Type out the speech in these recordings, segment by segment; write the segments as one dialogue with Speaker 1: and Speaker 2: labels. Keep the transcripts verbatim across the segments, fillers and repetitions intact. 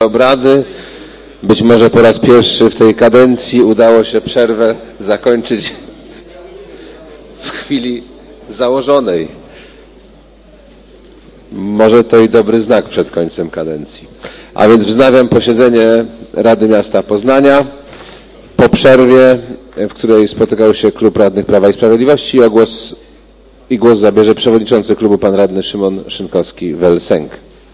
Speaker 1: obrady. Być może po raz pierwszy w tej kadencji udało się przerwę zakończyć w chwili założonej. Może to i dobry znak przed końcem kadencji. A więc wznawiam posiedzenie Rady Miasta Poznania po przerwie, w której spotykał się Klub Radnych Prawa i Sprawiedliwości, i głos, i głos zabierze przewodniczący klubu pan radny Szymon Szynkowski-Welsenk.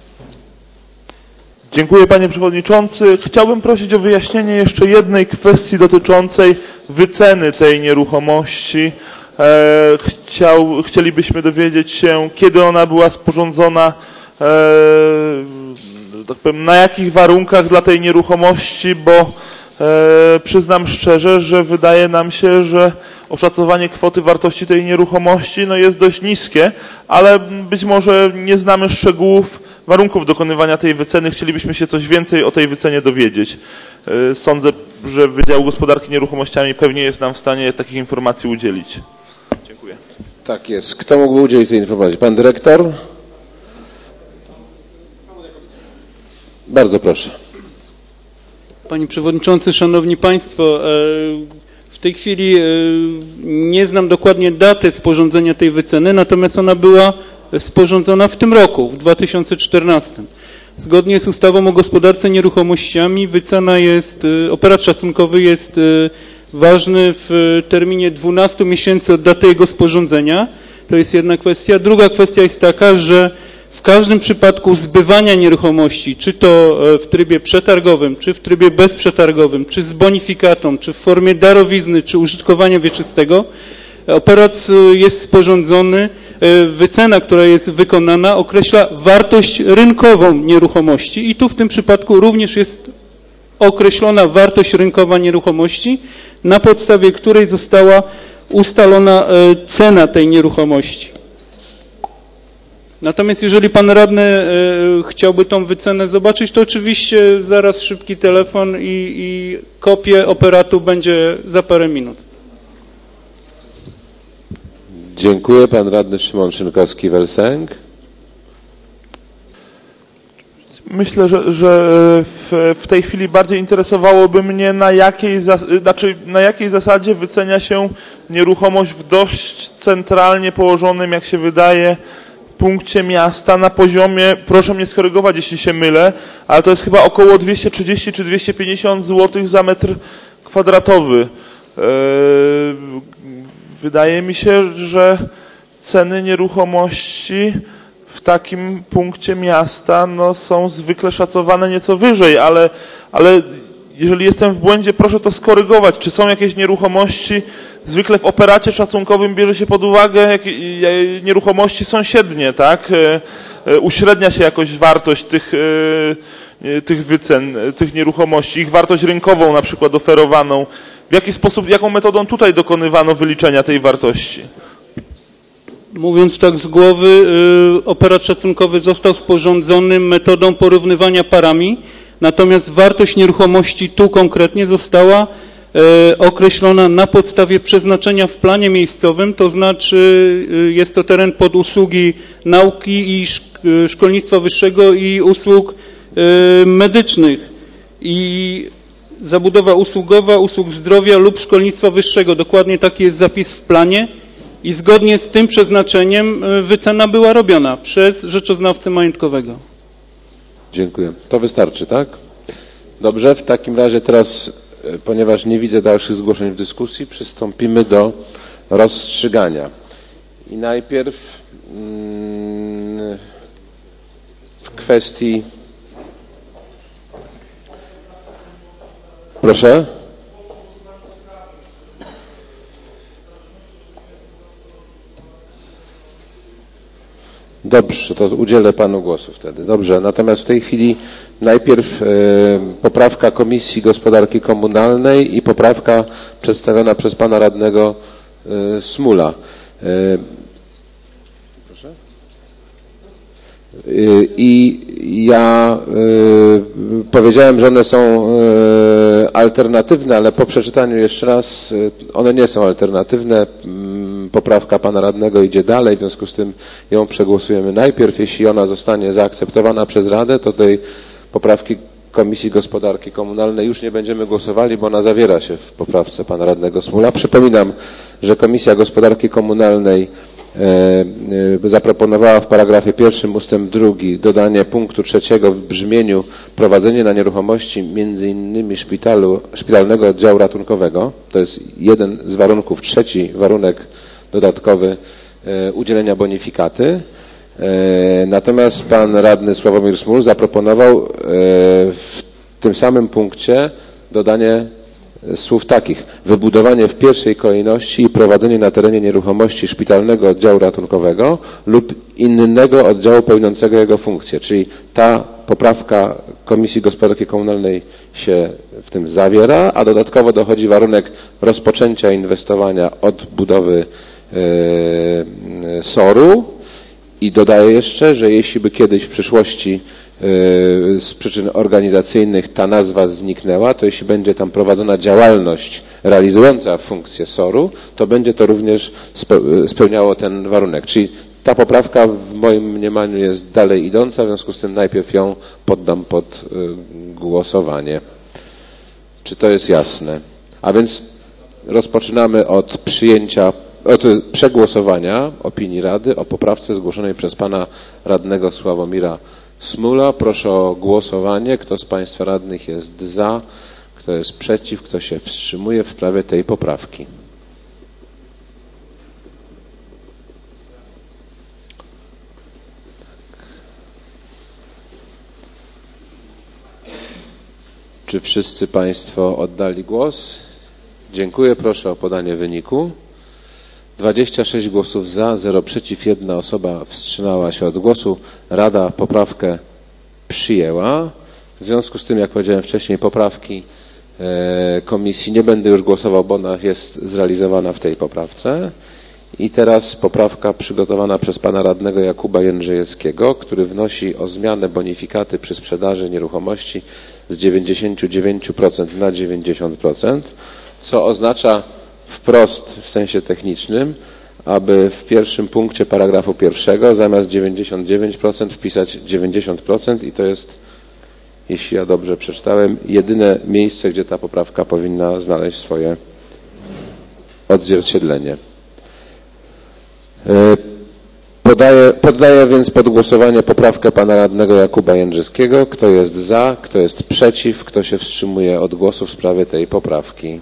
Speaker 2: Dziękuję panie przewodniczący. Chciałbym prosić o wyjaśnienie jeszcze jednej kwestii dotyczącej wyceny tej nieruchomości. E, chciał, chcielibyśmy dowiedzieć się, kiedy ona była sporządzona, e, tak powiem, na jakich warunkach dla tej nieruchomości, bo e, przyznam szczerze, że wydaje nam się, że oszacowanie kwoty wartości tej nieruchomości no, jest dość niskie, ale być może nie znamy szczegółów warunków dokonywania tej wyceny. Chcielibyśmy się coś więcej o tej wycenie dowiedzieć. Sądzę, że Wydział Gospodarki Nieruchomościami pewnie jest nam w stanie takich informacji udzielić. Dziękuję.
Speaker 1: Tak jest. Kto mógłby udzielić tej informacji? Pan dyrektor? Bardzo proszę.
Speaker 3: Panie Przewodniczący, Szanowni Państwo, w tej chwili nie znam dokładnie daty sporządzenia tej wyceny, natomiast ona była sporządzona w tym roku, w dwa tysiące czternastym. Zgodnie z ustawą o gospodarce nieruchomościami wycena jest, operat szacunkowy jest ważny w terminie dwunastu miesięcy od daty jego sporządzenia. To jest jedna kwestia. Druga kwestia jest taka, że w każdym przypadku zbywania nieruchomości, czy to w trybie przetargowym, czy w trybie bezprzetargowym, czy z bonifikatą, czy w formie darowizny, czy użytkowania wieczystego, operat jest sporządzony, wycena, która jest wykonana, określa wartość rynkową nieruchomości i tu w tym przypadku również jest określona wartość rynkowa nieruchomości, na podstawie której została ustalona cena tej nieruchomości. Natomiast jeżeli pan radny chciałby tą wycenę zobaczyć, to oczywiście zaraz szybki telefon i, i kopię operatu będzie za parę minut.
Speaker 1: Dziękuję. Pan radny Szymon Szynkowski-Welsenk.
Speaker 2: Myślę, że, że w, w tej chwili bardziej interesowałoby mnie, na jakiej, znaczy, na jakiej zasadzie wycenia się nieruchomość w dość centralnie położonym, jak się wydaje, punkcie miasta na poziomie, proszę mnie skorygować, jeśli się mylę, ale to jest chyba około dwieście trzydzieści czy dwieście pięćdziesiąt złotych za metr kwadratowy. Wydaje mi się, że ceny nieruchomości w takim punkcie miasta no, są zwykle szacowane nieco wyżej, ale, ale jeżeli jestem w błędzie, proszę to skorygować. Czy są jakieś nieruchomości, zwykle w operacie szacunkowym bierze się pod uwagę jak, nieruchomości sąsiednie, tak? Uśrednia się jakoś wartość tych, tych wycen, tych nieruchomości, ich wartość rynkową na przykład oferowaną. W jaki sposób, jaką metodą tutaj dokonywano wyliczenia tej wartości?
Speaker 3: Mówiąc tak z głowy, y, operat szacunkowy został sporządzony metodą porównywania parami, natomiast wartość nieruchomości tu konkretnie została y, określona na podstawie przeznaczenia w planie miejscowym, to znaczy y, jest to teren pod usługi nauki i szk y, szkolnictwa wyższego i usług y, medycznych i zabudowa usługowa, usług zdrowia lub szkolnictwa wyższego. Dokładnie taki jest zapis w planie i zgodnie z tym przeznaczeniem wycena była robiona przez rzeczoznawcę majątkowego.
Speaker 1: Dziękuję. To wystarczy, tak? Dobrze, w takim razie teraz, ponieważ nie widzę dalszych zgłoszeń w dyskusji, przystąpimy do rozstrzygania. I najpierw mm, w kwestii... Proszę. Dobrze, to udzielę panu głosu wtedy. Dobrze, natomiast w tej chwili najpierw e, poprawka Komisji Gospodarki Komunalnej i poprawka przedstawiona przez pana radnego e, Smula. E, proszę? I ja y, powiedziałem, że one są y, alternatywne, ale po przeczytaniu jeszcze raz y, one nie są alternatywne. Y, poprawka pana radnego idzie dalej, w związku z tym ją przegłosujemy najpierw. Jeśli ona zostanie zaakceptowana przez Radę, to tej poprawki Komisji Gospodarki Komunalnej już nie będziemy głosowali, bo ona zawiera się w poprawce pana radnego Smula. Przypominam, że Komisja Gospodarki Komunalnej e, zaproponowała w paragrafie pierwszym ustęp drugi dodanie punktu trzeciego w brzmieniu prowadzenie na nieruchomości między innymi szpitalu, szpitalnego oddziału ratunkowego. To jest jeden z warunków, trzeci warunek dodatkowy e, udzielenia bonifikaty. Natomiast pan radny Sławomir Smul zaproponował w tym samym punkcie dodanie słów takich: wybudowanie w pierwszej kolejności i prowadzenie na terenie nieruchomości szpitalnego oddziału ratunkowego lub innego oddziału pełniącego jego funkcję. Czyli ta poprawka Komisji Gospodarki Komunalnej się w tym zawiera, a dodatkowo dochodzi warunek rozpoczęcia inwestowania od budowy soru. I dodaję jeszcze, że jeśli by kiedyś w przyszłości yy, z przyczyn organizacyjnych ta nazwa zniknęła, to jeśli będzie tam prowadzona działalność realizująca funkcję soru, to będzie to również spełniało ten warunek. Czyli ta poprawka w moim mniemaniu jest dalej idąca, w związku z tym najpierw ją poddam pod yy, głosowanie. Czy to jest jasne? A więc rozpoczynamy od przyjęcia od przegłosowania opinii Rady o poprawce zgłoszonej przez pana radnego Sławomira Smula. Proszę o głosowanie. Kto z państwa radnych jest za, kto jest przeciw, kto się wstrzymuje w sprawie tej poprawki. Czy wszyscy państwo oddali głos? Dziękuję. Proszę o podanie wyniku. dwadzieścia sześć głosów za, zero przeciw, jedna osoba wstrzymała się od głosu. Rada poprawkę przyjęła. W związku z tym, jak powiedziałem wcześniej, poprawki e, komisji nie będę już głosował, bo ona jest zrealizowana w tej poprawce. I teraz poprawka przygotowana przez pana radnego Jakuba Jędrzejewskiego, który wnosi o zmianę bonifikaty przy sprzedaży nieruchomości z dziewięćdziesiąt dziewięć procent na dziewięćdziesiąt procent, co oznacza wprost w sensie technicznym, aby w pierwszym punkcie paragrafu pierwszego zamiast dziewięćdziesiąt dziewięć procent wpisać dziewięćdziesiąt procent i to jest, jeśli ja dobrze przeczytałem, jedyne miejsce, gdzie ta poprawka powinna znaleźć swoje odzwierciedlenie. Podaję, poddaję więc pod głosowanie poprawkę pana radnego Jakuba Jędrzejewskiego. Kto jest za, kto jest przeciw, kto się wstrzymuje od głosu w sprawie tej poprawki.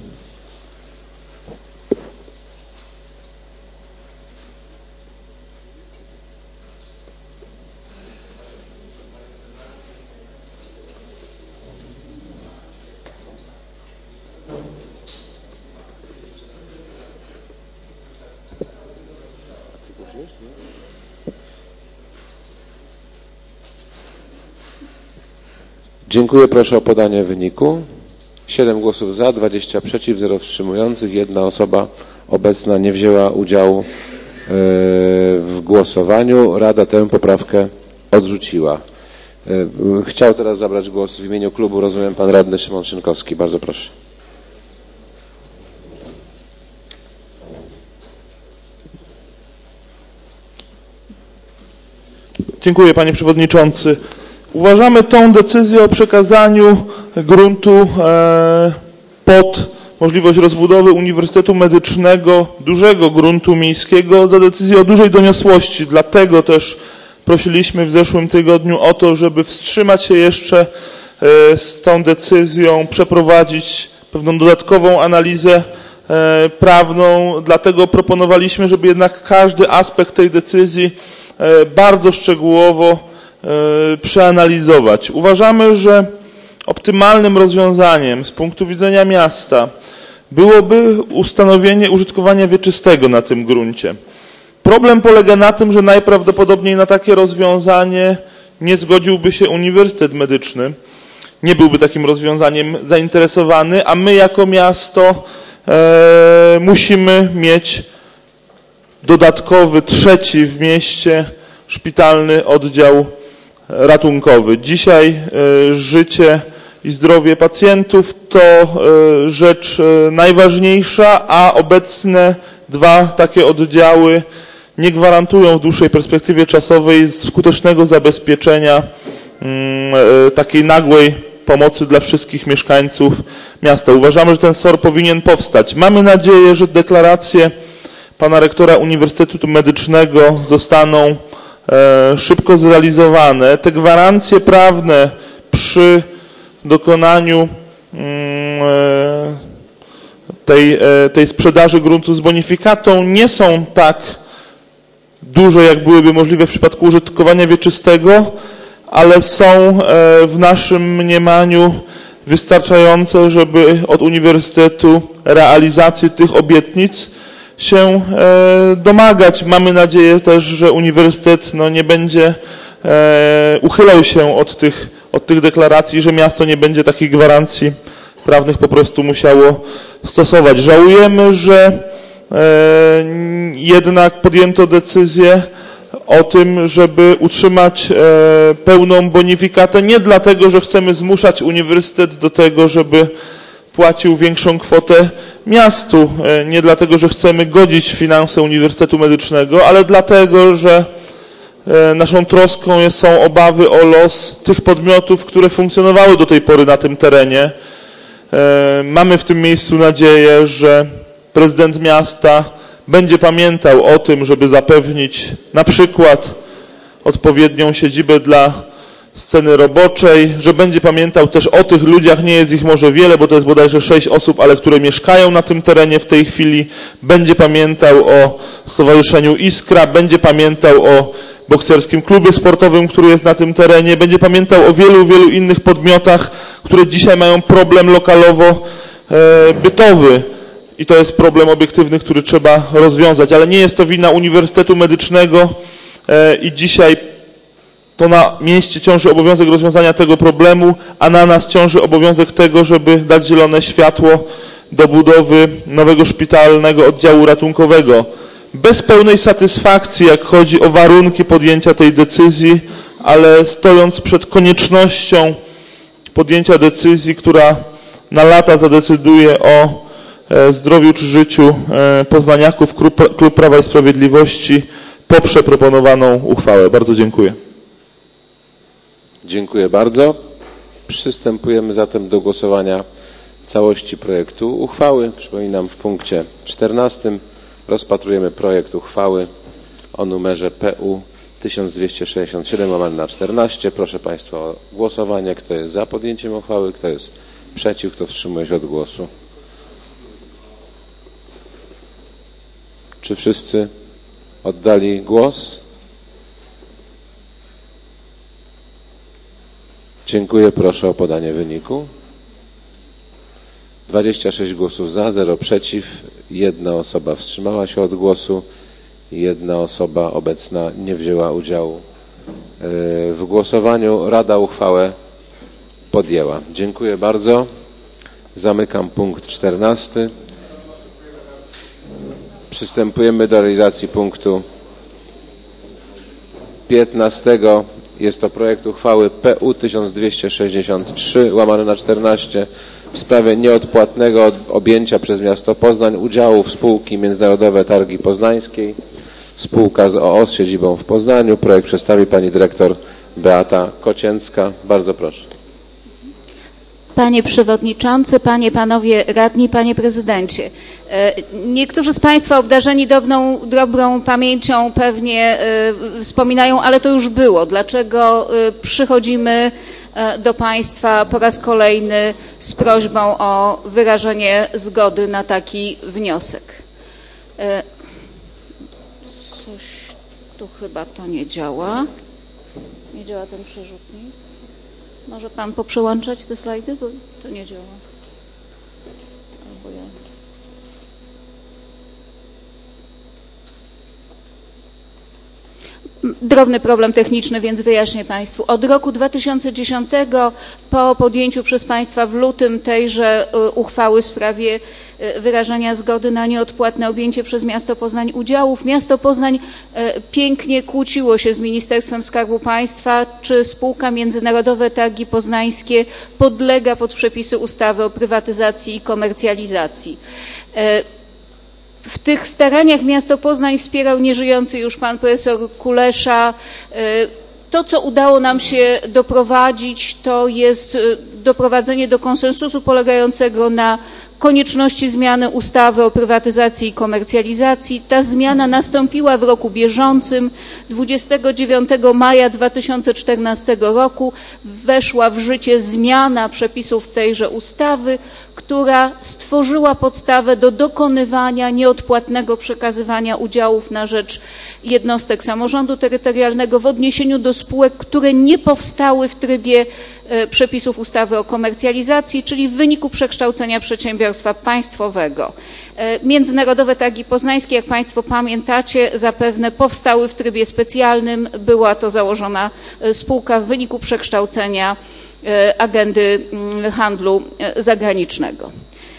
Speaker 1: Dziękuję. Proszę o podanie wyniku. siedem głosów za, dwadzieścia przeciw, zero wstrzymujących. Jedna osoba obecna nie wzięła udziału w głosowaniu. Rada tę poprawkę odrzuciła. Chciał teraz zabrać głos w imieniu klubu, rozumiem, pan radny Szymon Szynkowski. Bardzo proszę.
Speaker 2: Dziękuję, panie przewodniczący. Uważamy tą decyzję o przekazaniu gruntu pod możliwość rozbudowy Uniwersytetu Medycznego, dużego gruntu miejskiego, za decyzję o dużej doniosłości. Dlatego też prosiliśmy w zeszłym tygodniu o to, żeby wstrzymać się jeszcze z tą decyzją, przeprowadzić pewną dodatkową analizę prawną. Dlatego proponowaliśmy, żeby jednak każdy aspekt tej decyzji bardzo szczegółowo przeanalizować. Uważamy, że optymalnym rozwiązaniem z punktu widzenia miasta byłoby ustanowienie użytkowania wieczystego na tym gruncie. Problem polega na tym, że najprawdopodobniej na takie rozwiązanie nie zgodziłby się Uniwersytet Medyczny. Nie byłby takim rozwiązaniem zainteresowany, a my jako miasto e, musimy mieć dodatkowy, trzeci w mieście szpitalny oddział ratunkowy. Dzisiaj y, życie i zdrowie pacjentów to y, rzecz y, najważniejsza, a obecne dwa takie oddziały nie gwarantują w dłuższej perspektywie czasowej skutecznego zabezpieczenia y, y, takiej nagłej pomocy dla wszystkich mieszkańców miasta. Uważamy, że ten S O R powinien powstać. Mamy nadzieję, że deklaracje pana rektora Uniwersytetu Medycznego zostaną e, szybko zrealizowane. Te gwarancje prawne przy dokonaniu e, tej, e, tej sprzedaży gruntu z bonifikatą nie są tak duże, jak byłyby możliwe w przypadku użytkowania wieczystego, ale są e, w naszym mniemaniu wystarczające, żeby od Uniwersytetu realizacji tych obietnic się e, domagać. Mamy nadzieję też, że Uniwersytet no, nie będzie e, uchylał się od tych, od tych deklaracji, że miasto nie będzie takich gwarancji prawnych po prostu musiało stosować. Żałujemy, że e, jednak podjęto decyzję o tym, żeby utrzymać e, pełną bonifikatę, nie dlatego, że chcemy zmuszać Uniwersytet do tego, żeby płacił większą kwotę miastu, e, nie dlatego, że chcemy godzić finanse Uniwersytetu Medycznego, ale dlatego, że e, naszą troską jest, są obawy o los tych podmiotów, które funkcjonowały do tej pory na tym terenie. E, mamy w tym miejscu nadzieję, że prezydent miasta będzie pamiętał o tym, żeby zapewnić na przykład odpowiednią siedzibę dla sceny roboczej, że będzie pamiętał też o tych ludziach, nie jest ich może wiele, bo to jest bodajże sześć osób, ale które mieszkają na tym terenie w tej chwili, będzie pamiętał o Stowarzyszeniu Iskra, będzie pamiętał o bokserskim klubie sportowym, który jest na tym terenie, będzie pamiętał o wielu, wielu innych podmiotach, które dzisiaj mają problem lokalowo e, bytowy. I to jest problem obiektywny, który trzeba rozwiązać, ale nie jest to wina Uniwersytetu Medycznego e, i dzisiaj to na mieście ciąży obowiązek rozwiązania tego problemu, a na nas ciąży obowiązek tego, żeby dać zielone światło do budowy nowego szpitalnego oddziału ratunkowego. Bez pełnej satysfakcji, jak chodzi o warunki podjęcia tej decyzji, ale stojąc przed koniecznością podjęcia decyzji, która na lata zadecyduje o zdrowiu czy życiu poznaniaków, Klub Prawa i Sprawiedliwości poprze proponowaną uchwałę. Bardzo dziękuję.
Speaker 1: Dziękuję bardzo. Przystępujemy zatem do głosowania całości projektu uchwały. Przypominam, w punkcie czternastym rozpatrujemy projekt uchwały o numerze P U tysiąc dwieście sześćdziesiąt siedem łamane na czternaście. Proszę Państwa o głosowanie. Kto jest za podjęciem uchwały, kto jest przeciw, kto wstrzymuje się od głosu. Czy wszyscy oddali głos? Dziękuję. Proszę o podanie wyniku. dwadzieścia sześć głosów za, zero przeciw, jedna osoba wstrzymała się od głosu, jedna osoba obecna nie wzięła udziału w głosowaniu. Rada uchwałę podjęła. Dziękuję bardzo. Zamykam punkt czternasty. Przystępujemy do realizacji punktu piętnastego. Jest to projekt uchwały P U tysiąc dwieście sześćdziesiąt trzy łamane na czternaście w sprawie nieodpłatnego objęcia przez miasto Poznań udziałów spółki Międzynarodowe Targi Poznańskiej, spółka z o o z siedzibą w Poznaniu. Projekt przedstawi pani dyrektor Beata Kocięcka. Bardzo proszę.
Speaker 4: Panie Przewodniczący, Panie, Panowie Radni, Panie Prezydencie. Niektórzy z Państwa obdarzeni dobrą, dobrą pamięcią pewnie wspominają, ale to już było. Dlaczego przychodzimy do Państwa po raz kolejny z prośbą o wyrażenie zgody na taki wniosek? Coś tu chyba to nie działa. Nie działa ten przerzutnik. Może Pan poprzełączać te slajdy, bo to nie działa. Albo ja. Drobny problem techniczny, więc wyjaśnię Państwu. Od roku dwa tysiące dziesiątego po podjęciu przez Państwa w lutym tejże uchwały w sprawie wyrażania zgody na nieodpłatne objęcie przez miasto Poznań udziałów, miasto Poznań pięknie kłóciło się z Ministerstwem Skarbu Państwa, czy spółka Międzynarodowe Targi Poznańskie podlega pod przepisy ustawy o prywatyzacji i komercjalizacji. W tych staraniach miasto Poznań wspierał nieżyjący już pan profesor Kulesza. To, co udało nam się doprowadzić, to jest doprowadzenie do konsensusu polegającego na konieczności zmiany ustawy o prywatyzacji i komercjalizacji. Ta zmiana nastąpiła w roku bieżącym. dwudziestego dziewiątego maja dwa tysiące czternastego roku weszła w życie zmiana przepisów tejże ustawy, która stworzyła podstawę do dokonywania nieodpłatnego przekazywania udziałów na rzecz jednostek samorządu terytorialnego w odniesieniu do spółek, które nie powstały w trybie przepisów ustawy o komercjalizacji, czyli w wyniku przekształcenia przedsiębiorstwa państwowego. Międzynarodowe Targi Poznańskie, jak Państwo pamiętacie, zapewne powstały w trybie specjalnym. Była to założona spółka w wyniku przekształcenia agendy handlu zagranicznego.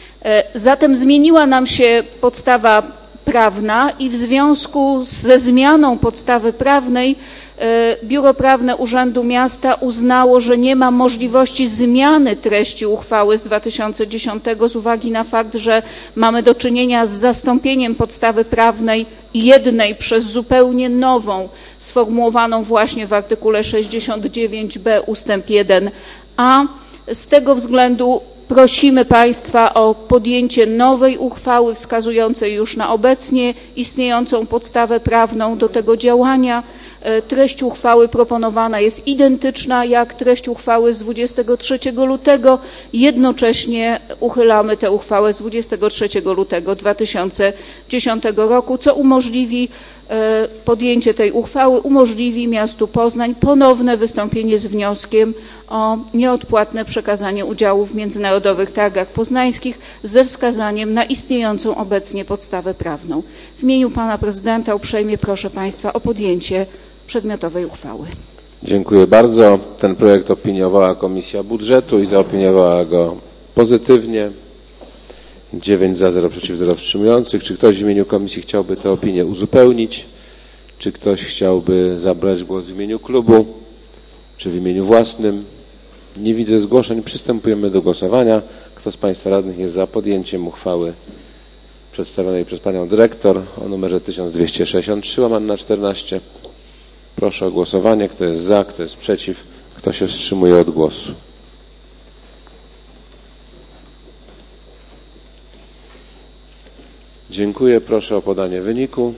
Speaker 4: Zatem zmieniła nam się podstawa prawna i w związku ze zmianą podstawy prawnej Biuro Prawne Urzędu Miasta uznało, że nie ma możliwości zmiany treści uchwały z dwa tysiące dziesiątego z uwagi na fakt, że mamy do czynienia z zastąpieniem podstawy prawnej jednej przez zupełnie nową, sformułowaną właśnie w artykule sześćdziesiąt dziewięć b ustęp jeden a. Z tego względu prosimy Państwa o podjęcie nowej uchwały wskazującej już na obecnie istniejącą podstawę prawną do tego działania. Treść uchwały proponowana jest identyczna jak treść uchwały z dwudziestego trzeciego lutego. Jednocześnie uchylamy tę uchwałę z dwudziestego trzeciego lutego dwa tysiące dziesiątego roku, co umożliwi podjęcie tej uchwały, umożliwi miastu Poznań ponowne wystąpienie z wnioskiem o nieodpłatne przekazanie udziałów w międzynarodowych targach poznańskich ze wskazaniem na istniejącą obecnie podstawę prawną. W imieniu Pana Prezydenta uprzejmie proszę Państwa o podjęcie przedmiotowej uchwały.
Speaker 1: Dziękuję bardzo. Ten projekt opiniowała Komisja Budżetu i zaopiniowała go pozytywnie. dziewięć za, zero przeciw, zero wstrzymujących. Czy ktoś w imieniu komisji chciałby tę opinię uzupełnić? Czy ktoś chciałby zabrać głos w imieniu klubu? Czy w imieniu własnym? Nie widzę zgłoszeń. Przystępujemy do głosowania. Kto z Państwa radnych jest za podjęciem uchwały przedstawionej przez Panią Dyrektor o numerze tysiąc dwieście sześćdziesiąt trzy łamane na czternaście? Proszę o głosowanie. Kto jest za, kto jest przeciw, kto się wstrzymuje od głosu? Dziękuję. Proszę o podanie wyniku.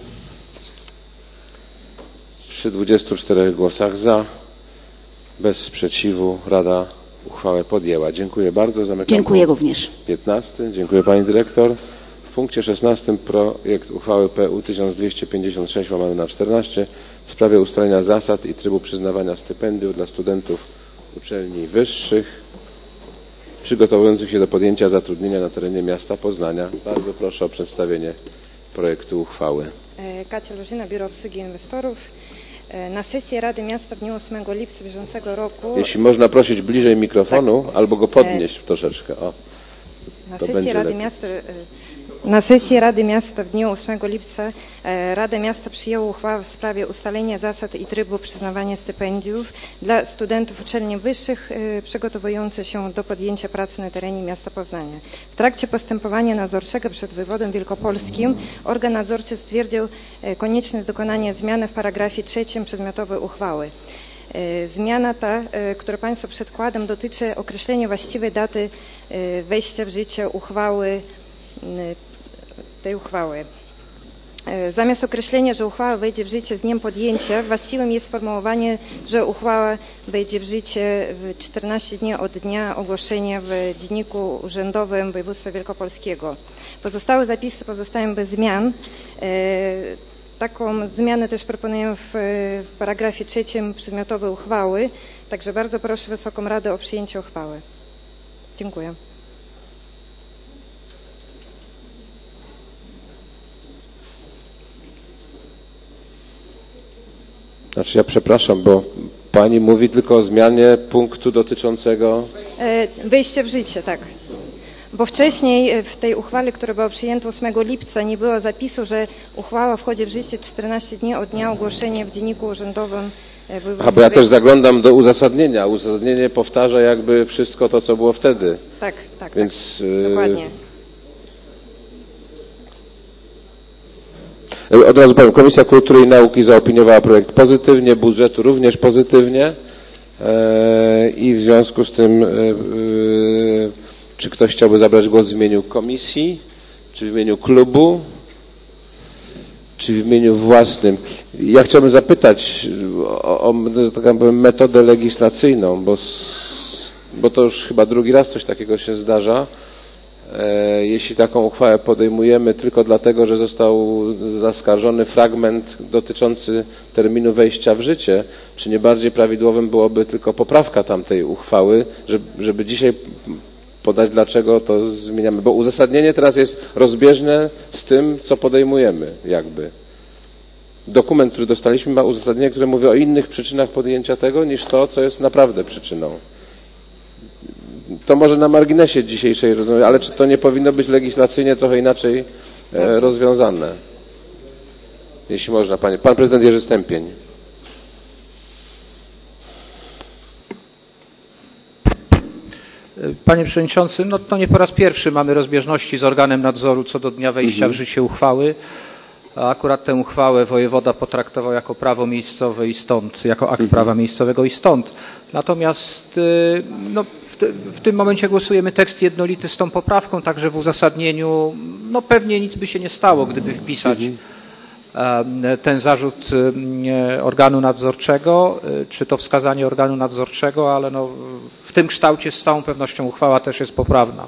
Speaker 1: Przy dwudziestu czterech głosach za, bez sprzeciwu, Rada uchwałę podjęła. Dziękuję bardzo. Zamykam
Speaker 4: Dziękuję również.
Speaker 1: piętnasty. Dziękuję Pani Dyrektor. W punkcie szesnastym projekt uchwały P U tysiąc dwieście pięćdziesiąt sześć łamane na czternaście w sprawie ustalenia zasad i trybu przyznawania stypendiów dla studentów uczelni wyższych przygotowujących się do podjęcia zatrudnienia na terenie miasta Poznania. Bardzo proszę o przedstawienie projektu uchwały.
Speaker 5: Katia Lużyna, Biuro Obsługi Inwestorów. Na sesji Rady Miasta w dniu ósmego lipca bieżącego roku...
Speaker 1: Jeśli można prosić bliżej mikrofonu, tak, albo go podnieść troszeczkę. O,
Speaker 5: na sesji Rady Miasta... Na sesji Rady Miasta w dniu ósmego lipca Rada Miasta przyjęła uchwałę w sprawie ustalenia zasad i trybu przyznawania stypendiów dla studentów uczelni wyższych przygotowujących się do podjęcia pracy na terenie miasta Poznania. W trakcie postępowania nadzorczego przed wojewódą wielkopolskim organ nadzorczy stwierdził konieczność dokonania zmiany w paragrafie trzecim przedmiotowej uchwały. Zmiana ta, którą Państwu przedkładam, dotyczy określenia właściwej daty wejścia w życie uchwały tej uchwały. Zamiast określenia, że uchwała wejdzie w życie z dniem podjęcia, właściwym jest sformułowanie, że uchwała wejdzie w życie w czternaście dni od dnia ogłoszenia w Dzienniku Urzędowym Województwa Wielkopolskiego. Pozostałe zapisy pozostają bez zmian. Taką zmianę też proponuję w, w paragrafie trzecim przedmiotowej uchwały. Także bardzo proszę Wysoką Radę o przyjęcie uchwały. Dziękuję.
Speaker 1: Znaczy ja przepraszam, bo Pani mówi tylko o zmianie punktu dotyczącego...
Speaker 5: Wejścia w życie, tak. Bo wcześniej w tej uchwale, która była przyjęta ósmego lipca, nie było zapisu, że uchwała wchodzi w życie czternaście dni od dnia ogłoszenia w Dzienniku Urzędowym.
Speaker 1: A bo ja też zaglądam do uzasadnienia. Uzasadnienie powtarza jakby wszystko to, co było wtedy.
Speaker 5: Tak, tak,
Speaker 1: Więc,
Speaker 5: tak. Dokładnie.
Speaker 1: Od razu powiem, Komisja Kultury i Nauki zaopiniowała projekt pozytywnie, budżetu również pozytywnie. I w związku z tym, czy ktoś chciałby zabrać głos w imieniu komisji, czy w imieniu klubu, czy w imieniu własnym? Ja chciałbym zapytać o, o tak jakby metodę legislacyjną, bo, bo to już chyba drugi raz coś takiego się zdarza. Jeśli taką uchwałę podejmujemy tylko dlatego, że został zaskarżony fragment dotyczący terminu wejścia w życie, czy nie bardziej prawidłowym byłoby tylko poprawka tamtej uchwały, żeby, żeby dzisiaj podać, dlaczego to zmieniamy? Bo uzasadnienie teraz jest rozbieżne z tym, co podejmujemy jakby. Dokument, który dostaliśmy, ma uzasadnienie, które mówi o innych przyczynach podjęcia tego, niż to, co jest naprawdę przyczyną. To może na marginesie dzisiejszej rozmowy, ale czy to nie powinno być legislacyjnie trochę inaczej e, rozwiązane? Jeśli można, panie. Pan prezydent Jerzy Stępień.
Speaker 6: Panie Przewodniczący, no to nie po raz pierwszy mamy rozbieżności z organem nadzoru co do dnia wejścia mhm. w życie uchwały. A akurat tę uchwałę wojewoda potraktował jako prawo miejscowe i stąd, jako akt mhm. prawa miejscowego i stąd. Natomiast no, w, te, w tym momencie głosujemy tekst jednolity z tą poprawką, także w uzasadnieniu no pewnie nic by się nie stało, gdyby wpisać mhm. ten zarzut organu nadzorczego, czy to wskazanie organu nadzorczego, ale no, w tym kształcie z całą pewnością uchwała też jest poprawna.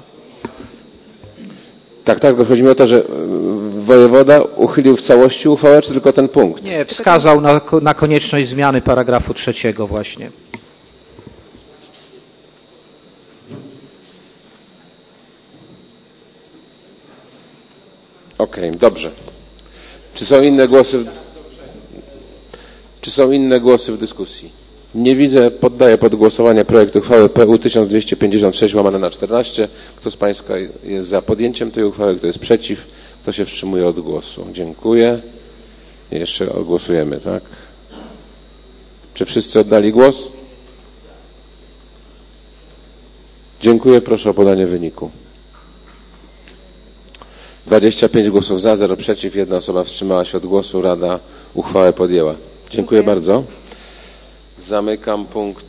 Speaker 6: Tak, tak, chodzi mi o to, że wojewoda uchylił w całości uchwałę, czy tylko ten punkt? Nie, wskazał na, na konieczność zmiany paragrafu trzeciego właśnie.
Speaker 1: Okej, okay, dobrze. Czy są inne głosy w... Czy są inne głosy w dyskusji? Nie widzę. Poddaję pod głosowanie projekt uchwały P U tysiąc dwieście pięćdziesiąt sześć łamane na czternaście. Kto z Państwa jest za podjęciem tej uchwały? Kto jest przeciw? Kto się wstrzymuje od głosu? Dziękuję. Jeszcze głosujemy, tak? Czy wszyscy oddali głos? Dziękuję. Proszę o podanie wyniku. dwadzieścia pięć głosów za, zero przeciw, jedna osoba wstrzymała się od głosu. Rada uchwałę podjęła. Dziękuję, Dziękuję. bardzo. Zamykam punkt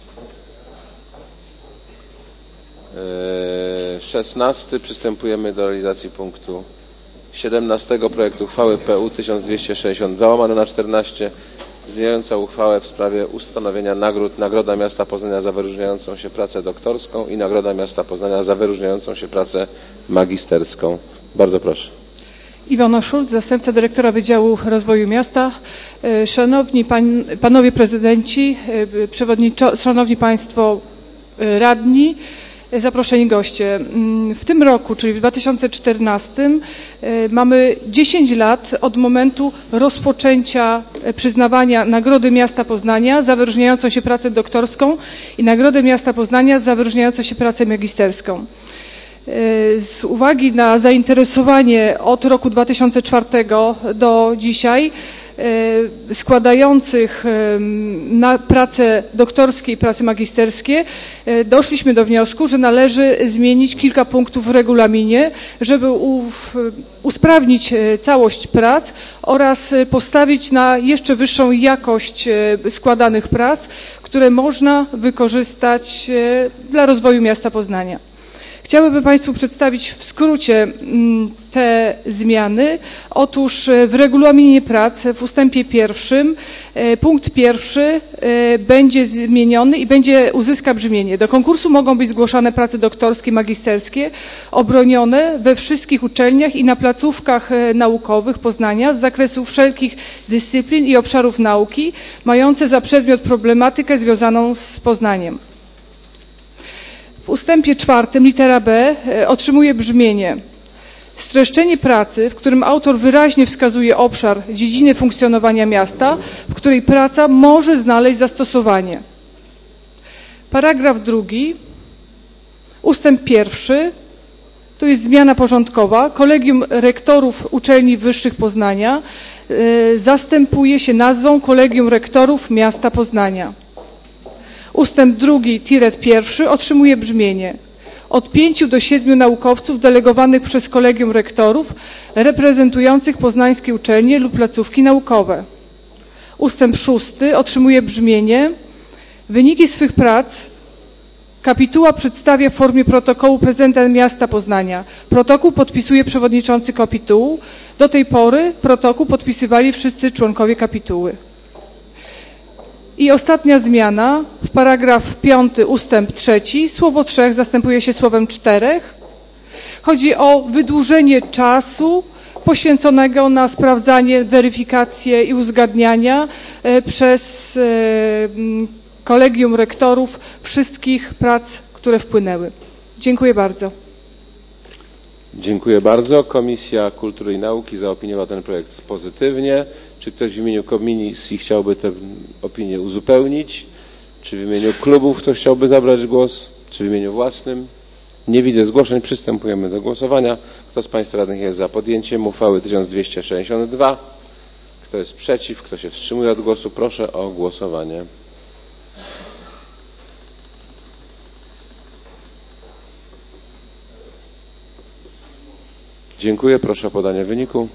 Speaker 1: szesnasty. Przystępujemy do realizacji punktu siedemnastego projektu uchwały P U tysiąc dwieście sześćdziesiąt dwa łamane na czternaście zmieniająca uchwałę w sprawie ustanowienia nagród Nagroda Miasta Poznania za wyróżniającą się pracę doktorską i Nagroda Miasta Poznania za wyróżniającą się pracę magisterską. Bardzo proszę.
Speaker 7: Iwona Szulc, zastępca dyrektora Wydziału Rozwoju Miasta. Szanowni pan, Panowie Prezydenci, przewodniczący, Szanowni Państwo Radni, zaproszeni goście. W tym roku, czyli w dwa tysiące czternastym, mamy dziesięć lat od momentu rozpoczęcia przyznawania Nagrody Miasta Poznania za wyróżniającą się pracę doktorską i Nagrody Miasta Poznania za wyróżniającą się pracę magisterską. Z uwagi na zainteresowanie od roku dwa tysiące czwartego do dzisiaj składających na prace doktorskie i prace magisterskie doszliśmy do wniosku, że należy zmienić kilka punktów w regulaminie, żeby usprawnić całość prac oraz postawić na jeszcze wyższą jakość składanych prac, które można wykorzystać dla rozwoju miasta Poznania. Chciałabym Państwu przedstawić w skrócie te zmiany. Otóż w regulaminie prac w ustępie pierwszym punkt pierwszy będzie zmieniony i będzie uzyska brzmienie. Do konkursu mogą być zgłoszone prace doktorskie, magisterskie, obronione we wszystkich uczelniach i na placówkach naukowych Poznania z zakresu wszelkich dyscyplin i obszarów nauki, mające za przedmiot problematykę związaną z Poznaniem. W ustępie czwartym litera B otrzymuje brzmienie: streszczenie pracy, w którym autor wyraźnie wskazuje obszar dziedziny funkcjonowania miasta, w której praca może znaleźć zastosowanie. Paragraf drugi, ustęp pierwszy, to jest zmiana porządkowa. Kolegium Rektorów Uczelni Wyższych Poznania y, zastępuje się nazwą Kolegium Rektorów Miasta Poznania. Ustęp drugi, tiret pierwszy otrzymuje brzmienie: od pięciu do siedmiu naukowców delegowanych przez Kolegium Rektorów reprezentujących poznańskie uczelnie lub placówki naukowe. Ustęp szósty otrzymuje brzmienie: Wyniki swych prac kapituła przedstawia w formie protokołu prezydenta miasta Poznania. Protokół podpisuje przewodniczący kapitułu. Do tej pory protokół podpisywali wszyscy członkowie kapituły. I ostatnia zmiana, w paragraf piąty ustęp trzeci, słowo trzech zastępuje się słowem czterech. Chodzi o wydłużenie czasu poświęconego na sprawdzanie, weryfikację i uzgadniania przez kolegium rektorów wszystkich prac, które wpłynęły. Dziękuję bardzo.
Speaker 1: Dziękuję bardzo. Komisja Kultury i Nauki zaopiniowała ten projekt pozytywnie. Czy ktoś w imieniu komisji chciałby tę opinię uzupełnić? Czy w imieniu klubów ktoś chciałby zabrać głos? Czy w imieniu własnym? Nie widzę zgłoszeń. Przystępujemy do głosowania. Kto z Państwa radnych jest za podjęciem uchwały tysiąc dwieście sześćdziesiąt dwa? Kto jest przeciw? Kto się wstrzymuje od głosu? Proszę o głosowanie. Dziękuję. Proszę o podanie wyniku.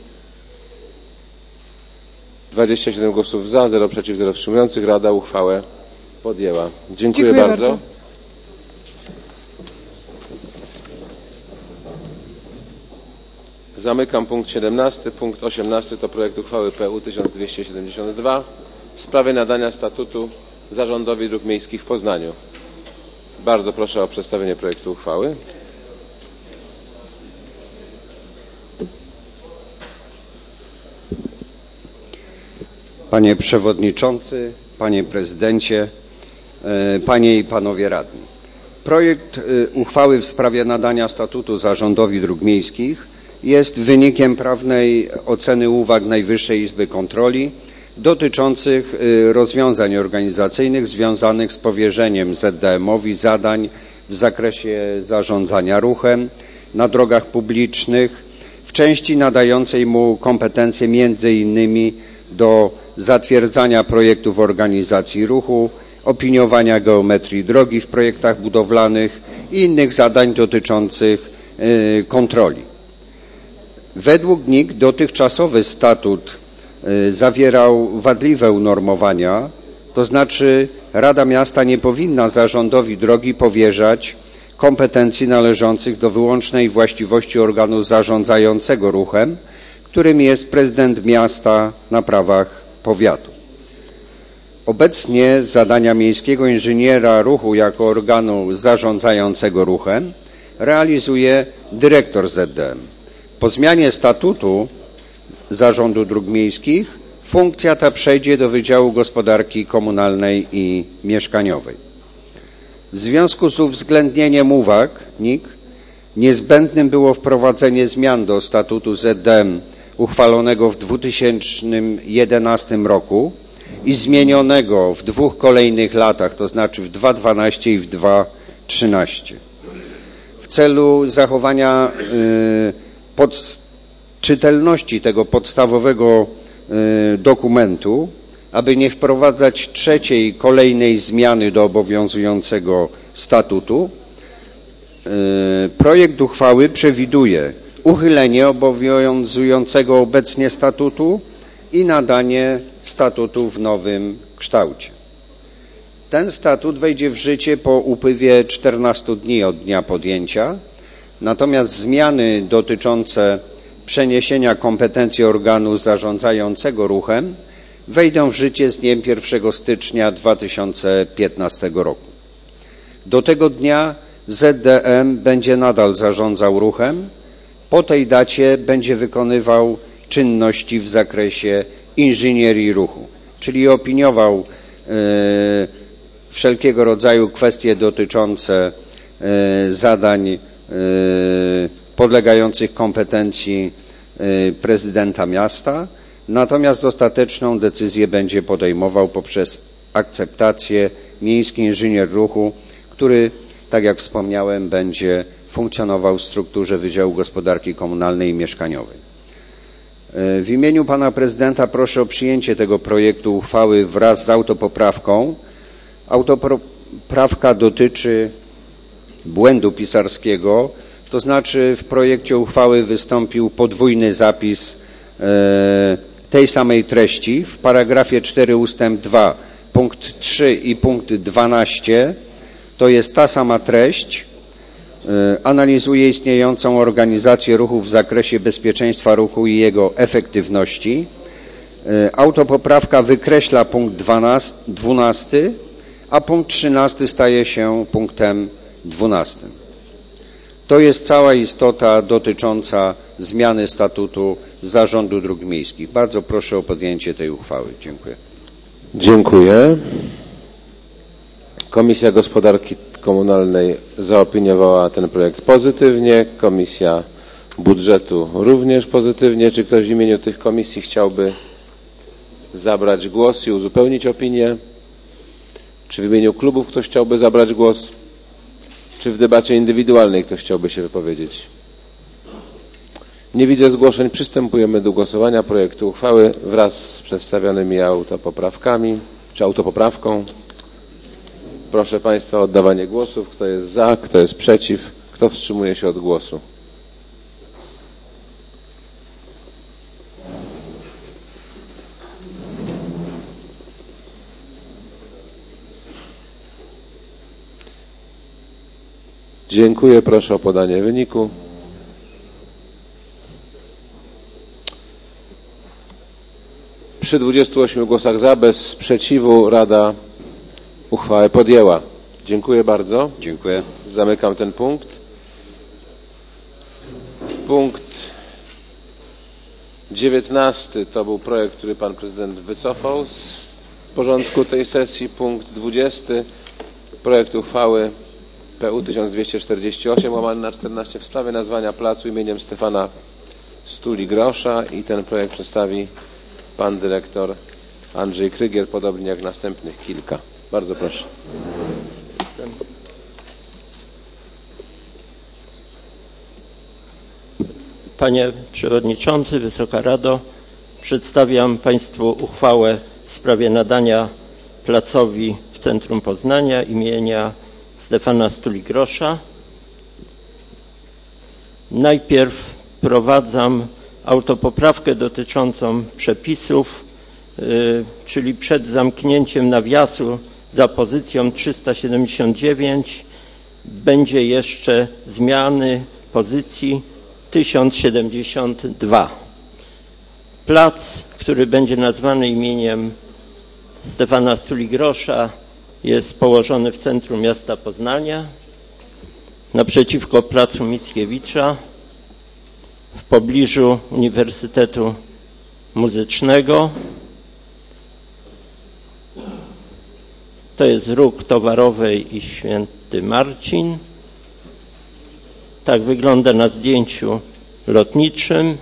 Speaker 1: dwadzieścia siedem głosów za, zero przeciw, zero wstrzymujących. Rada uchwałę podjęła. Dziękuję,
Speaker 7: Dziękuję
Speaker 1: bardzo.
Speaker 7: bardzo.
Speaker 1: Zamykam punkt siedemnasty. Punkt osiemnasty to projekt uchwały P U tysiąc dwieście siedemdziesiąt dwa w sprawie nadania statutu Zarządowi Dróg Miejskich w Poznaniu. Bardzo proszę o przedstawienie projektu uchwały.
Speaker 8: Panie Przewodniczący, Panie Prezydencie, Panie i Panowie Radni. Projekt uchwały w sprawie nadania statutu Zarządowi Dróg Miejskich jest wynikiem prawnej oceny uwag Najwyższej Izby Kontroli dotyczących rozwiązań organizacyjnych związanych z powierzeniem Z D M-owi zadań w zakresie zarządzania ruchem na drogach publicznych w części nadającej mu kompetencje między innymi do zatwierdzania projektów organizacji ruchu, opiniowania geometrii drogi w projektach budowlanych i innych zadań dotyczących y, kontroli. Według N I K dotychczasowy statut y, zawierał wadliwe unormowania, to znaczy Rada Miasta nie powinna zarządowi drogi powierzać kompetencji należących do wyłącznej właściwości organu zarządzającego ruchem, którym jest prezydent miasta na prawach powiatu. Obecnie zadania miejskiego inżyniera ruchu jako organu zarządzającego ruchem realizuje dyrektor Z D M. Po zmianie statutu Zarządu Dróg Miejskich funkcja ta przejdzie do Wydziału Gospodarki Komunalnej i Mieszkaniowej. W związku z uwzględnieniem uwag N I K niezbędnym było wprowadzenie zmian do statutu Z D M uchwalonego w dwa tysiące jedenastym roku i zmienionego w dwóch kolejnych latach, to znaczy w dwa tysiące dwunastym i w dwa tysiące trzynastym. W celu zachowania y, pod, czytelności tego podstawowego y, dokumentu, aby nie wprowadzać trzeciej kolejnej zmiany do obowiązującego statutu, y, projekt uchwały przewiduje uchylenie obowiązującego obecnie statutu i nadanie statutu w nowym kształcie. Ten statut wejdzie w życie po upływie czternastu dni od dnia podjęcia, natomiast zmiany dotyczące przeniesienia kompetencji organu zarządzającego ruchem wejdą w życie z dniem pierwszego stycznia dwa tysiące piętnastego roku. Do tego dnia Z D M będzie nadal zarządzał ruchem. Po tej dacie będzie wykonywał czynności w zakresie inżynierii ruchu, czyli opiniował y, wszelkiego rodzaju kwestie dotyczące y, zadań y, podlegających kompetencji y, prezydenta miasta, natomiast ostateczną decyzję będzie podejmował poprzez akceptację miejski inżynier ruchu, który, tak jak wspomniałem, będzie funkcjonował w strukturze Wydziału Gospodarki Komunalnej i Mieszkaniowej. W imieniu Pana Prezydenta proszę o przyjęcie tego projektu uchwały wraz z autopoprawką. Autopoprawka dotyczy błędu pisarskiego, to znaczy w projekcie uchwały wystąpił podwójny zapis tej samej treści. W paragrafie cztery ustęp dwa punkt trzy i punkt dwanaście to jest ta sama treść. Analizuje istniejącą organizację ruchu w zakresie bezpieczeństwa ruchu i jego efektywności. Autopoprawka wykreśla punkt dwunasty, a punkt trzynasty staje się punktem dwunastym. To jest cała istota dotycząca zmiany statutu Zarządu Dróg Miejskich. Bardzo proszę o podjęcie tej uchwały. Dziękuję.
Speaker 1: Dziękuję. Komisja Gospodarki Komunalnej zaopiniowała ten projekt pozytywnie. Komisja Budżetu również pozytywnie. Czy ktoś w imieniu tych komisji chciałby zabrać głos i uzupełnić opinię? Czy w imieniu klubów ktoś chciałby zabrać głos? Czy w debacie indywidualnej ktoś chciałby się wypowiedzieć? Nie widzę zgłoszeń. Przystępujemy do głosowania projektu uchwały wraz z przedstawionymi autopoprawkami, czy autopoprawką. Proszę Państwa o oddawanie głosów. Kto jest za, kto jest przeciw, kto wstrzymuje się od głosu. Dziękuję. Proszę o podanie wyniku. Przy dwudziestu ośmiu głosach za, bez sprzeciwu, Rada uchwałę podjęła. Dziękuję bardzo.
Speaker 8: Dziękuję.
Speaker 1: Zamykam ten punkt. Punkt dziewiętnasty to był projekt, który Pan Prezydent wycofał z porządku tej sesji. Punkt dwudziesty projekt uchwały P U tysiąc dwieście czterdzieści osiem łamane na czternaście w sprawie nazwania placu imieniem Stefana Stuli-Grosza i ten projekt przedstawi Pan Dyrektor Andrzej Krygier, podobnie jak następnych kilka. Bardzo proszę.
Speaker 9: Panie Przewodniczący, Wysoka Rado, przedstawiam Państwu uchwałę w sprawie nadania placowi w centrum Poznania imienia Stefana Stuli-Grosza. Najpierw wprowadzam autopoprawkę dotyczącą przepisów, yy, czyli przed zamknięciem nawiasu za pozycją trzysta siedemdziesiąt dziewięć będzie jeszcze zmiany pozycji tysiąc siedemdziesiąt dwa. Plac, który będzie nazwany imieniem Stefana Stuli-Grosza, jest położony w centrum miasta Poznania, naprzeciwko placu Mickiewicza, w pobliżu Uniwersytetu Muzycznego. To jest Róg Towarowej i Święty Marcin. Tak wygląda na zdjęciu lotniczym.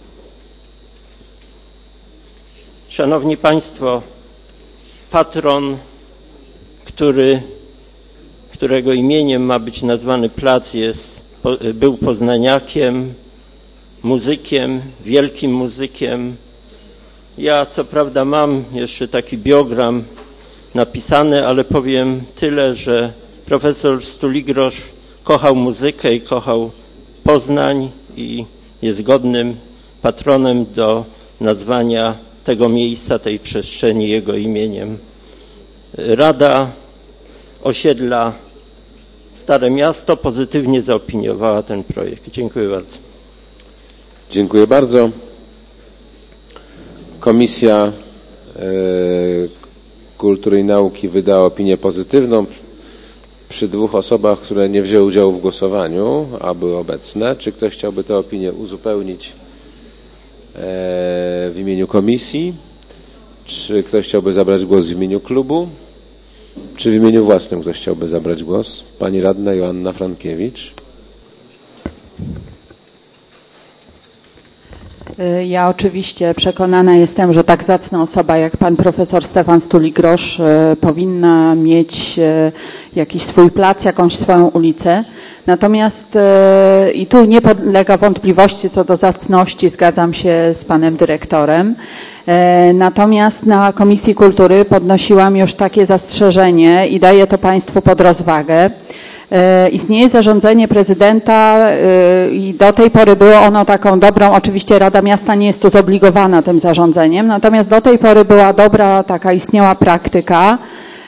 Speaker 9: Szanowni Państwo, patron, który, którego imieniem ma być nazwany plac, jest, był poznaniakiem, muzykiem, wielkim muzykiem. Ja co prawda mam jeszcze taki biogram napisany, ale powiem tyle, że profesor Stuli-Grosz kochał muzykę i kochał Poznań i jest godnym patronem do nazwania tego miejsca, tej przestrzeni jego imieniem. Rada Osiedla Stare Miasto pozytywnie zaopiniowała ten projekt. Dziękuję bardzo.
Speaker 1: Dziękuję bardzo. Komisja e, Kultury i Nauki wydała opinię pozytywną przy dwóch osobach, które nie wzięły udziału w głosowaniu, a były obecne. Czy ktoś chciałby tę opinię uzupełnić e, w imieniu komisji? Czy ktoś chciałby zabrać głos w imieniu klubu? Czy w imieniu własnym ktoś chciałby zabrać głos? Pani radna Joanna Frankiewicz.
Speaker 10: Ja oczywiście przekonana jestem, że tak zacna osoba jak pan profesor Stefan Stuli-Grosz powinna mieć jakiś swój plac, jakąś swoją ulicę. Natomiast i tu nie podlega wątpliwości co do zacności, zgadzam się z panem dyrektorem. Natomiast na Komisji Kultury podnosiłam już takie zastrzeżenie i daję to Państwu pod rozwagę, Istnieje zarządzenie prezydenta i do tej pory było ono taką dobrą, oczywiście Rada Miasta nie jest tu zobligowana tym zarządzeniem, natomiast do tej pory była dobra taka istniała praktyka,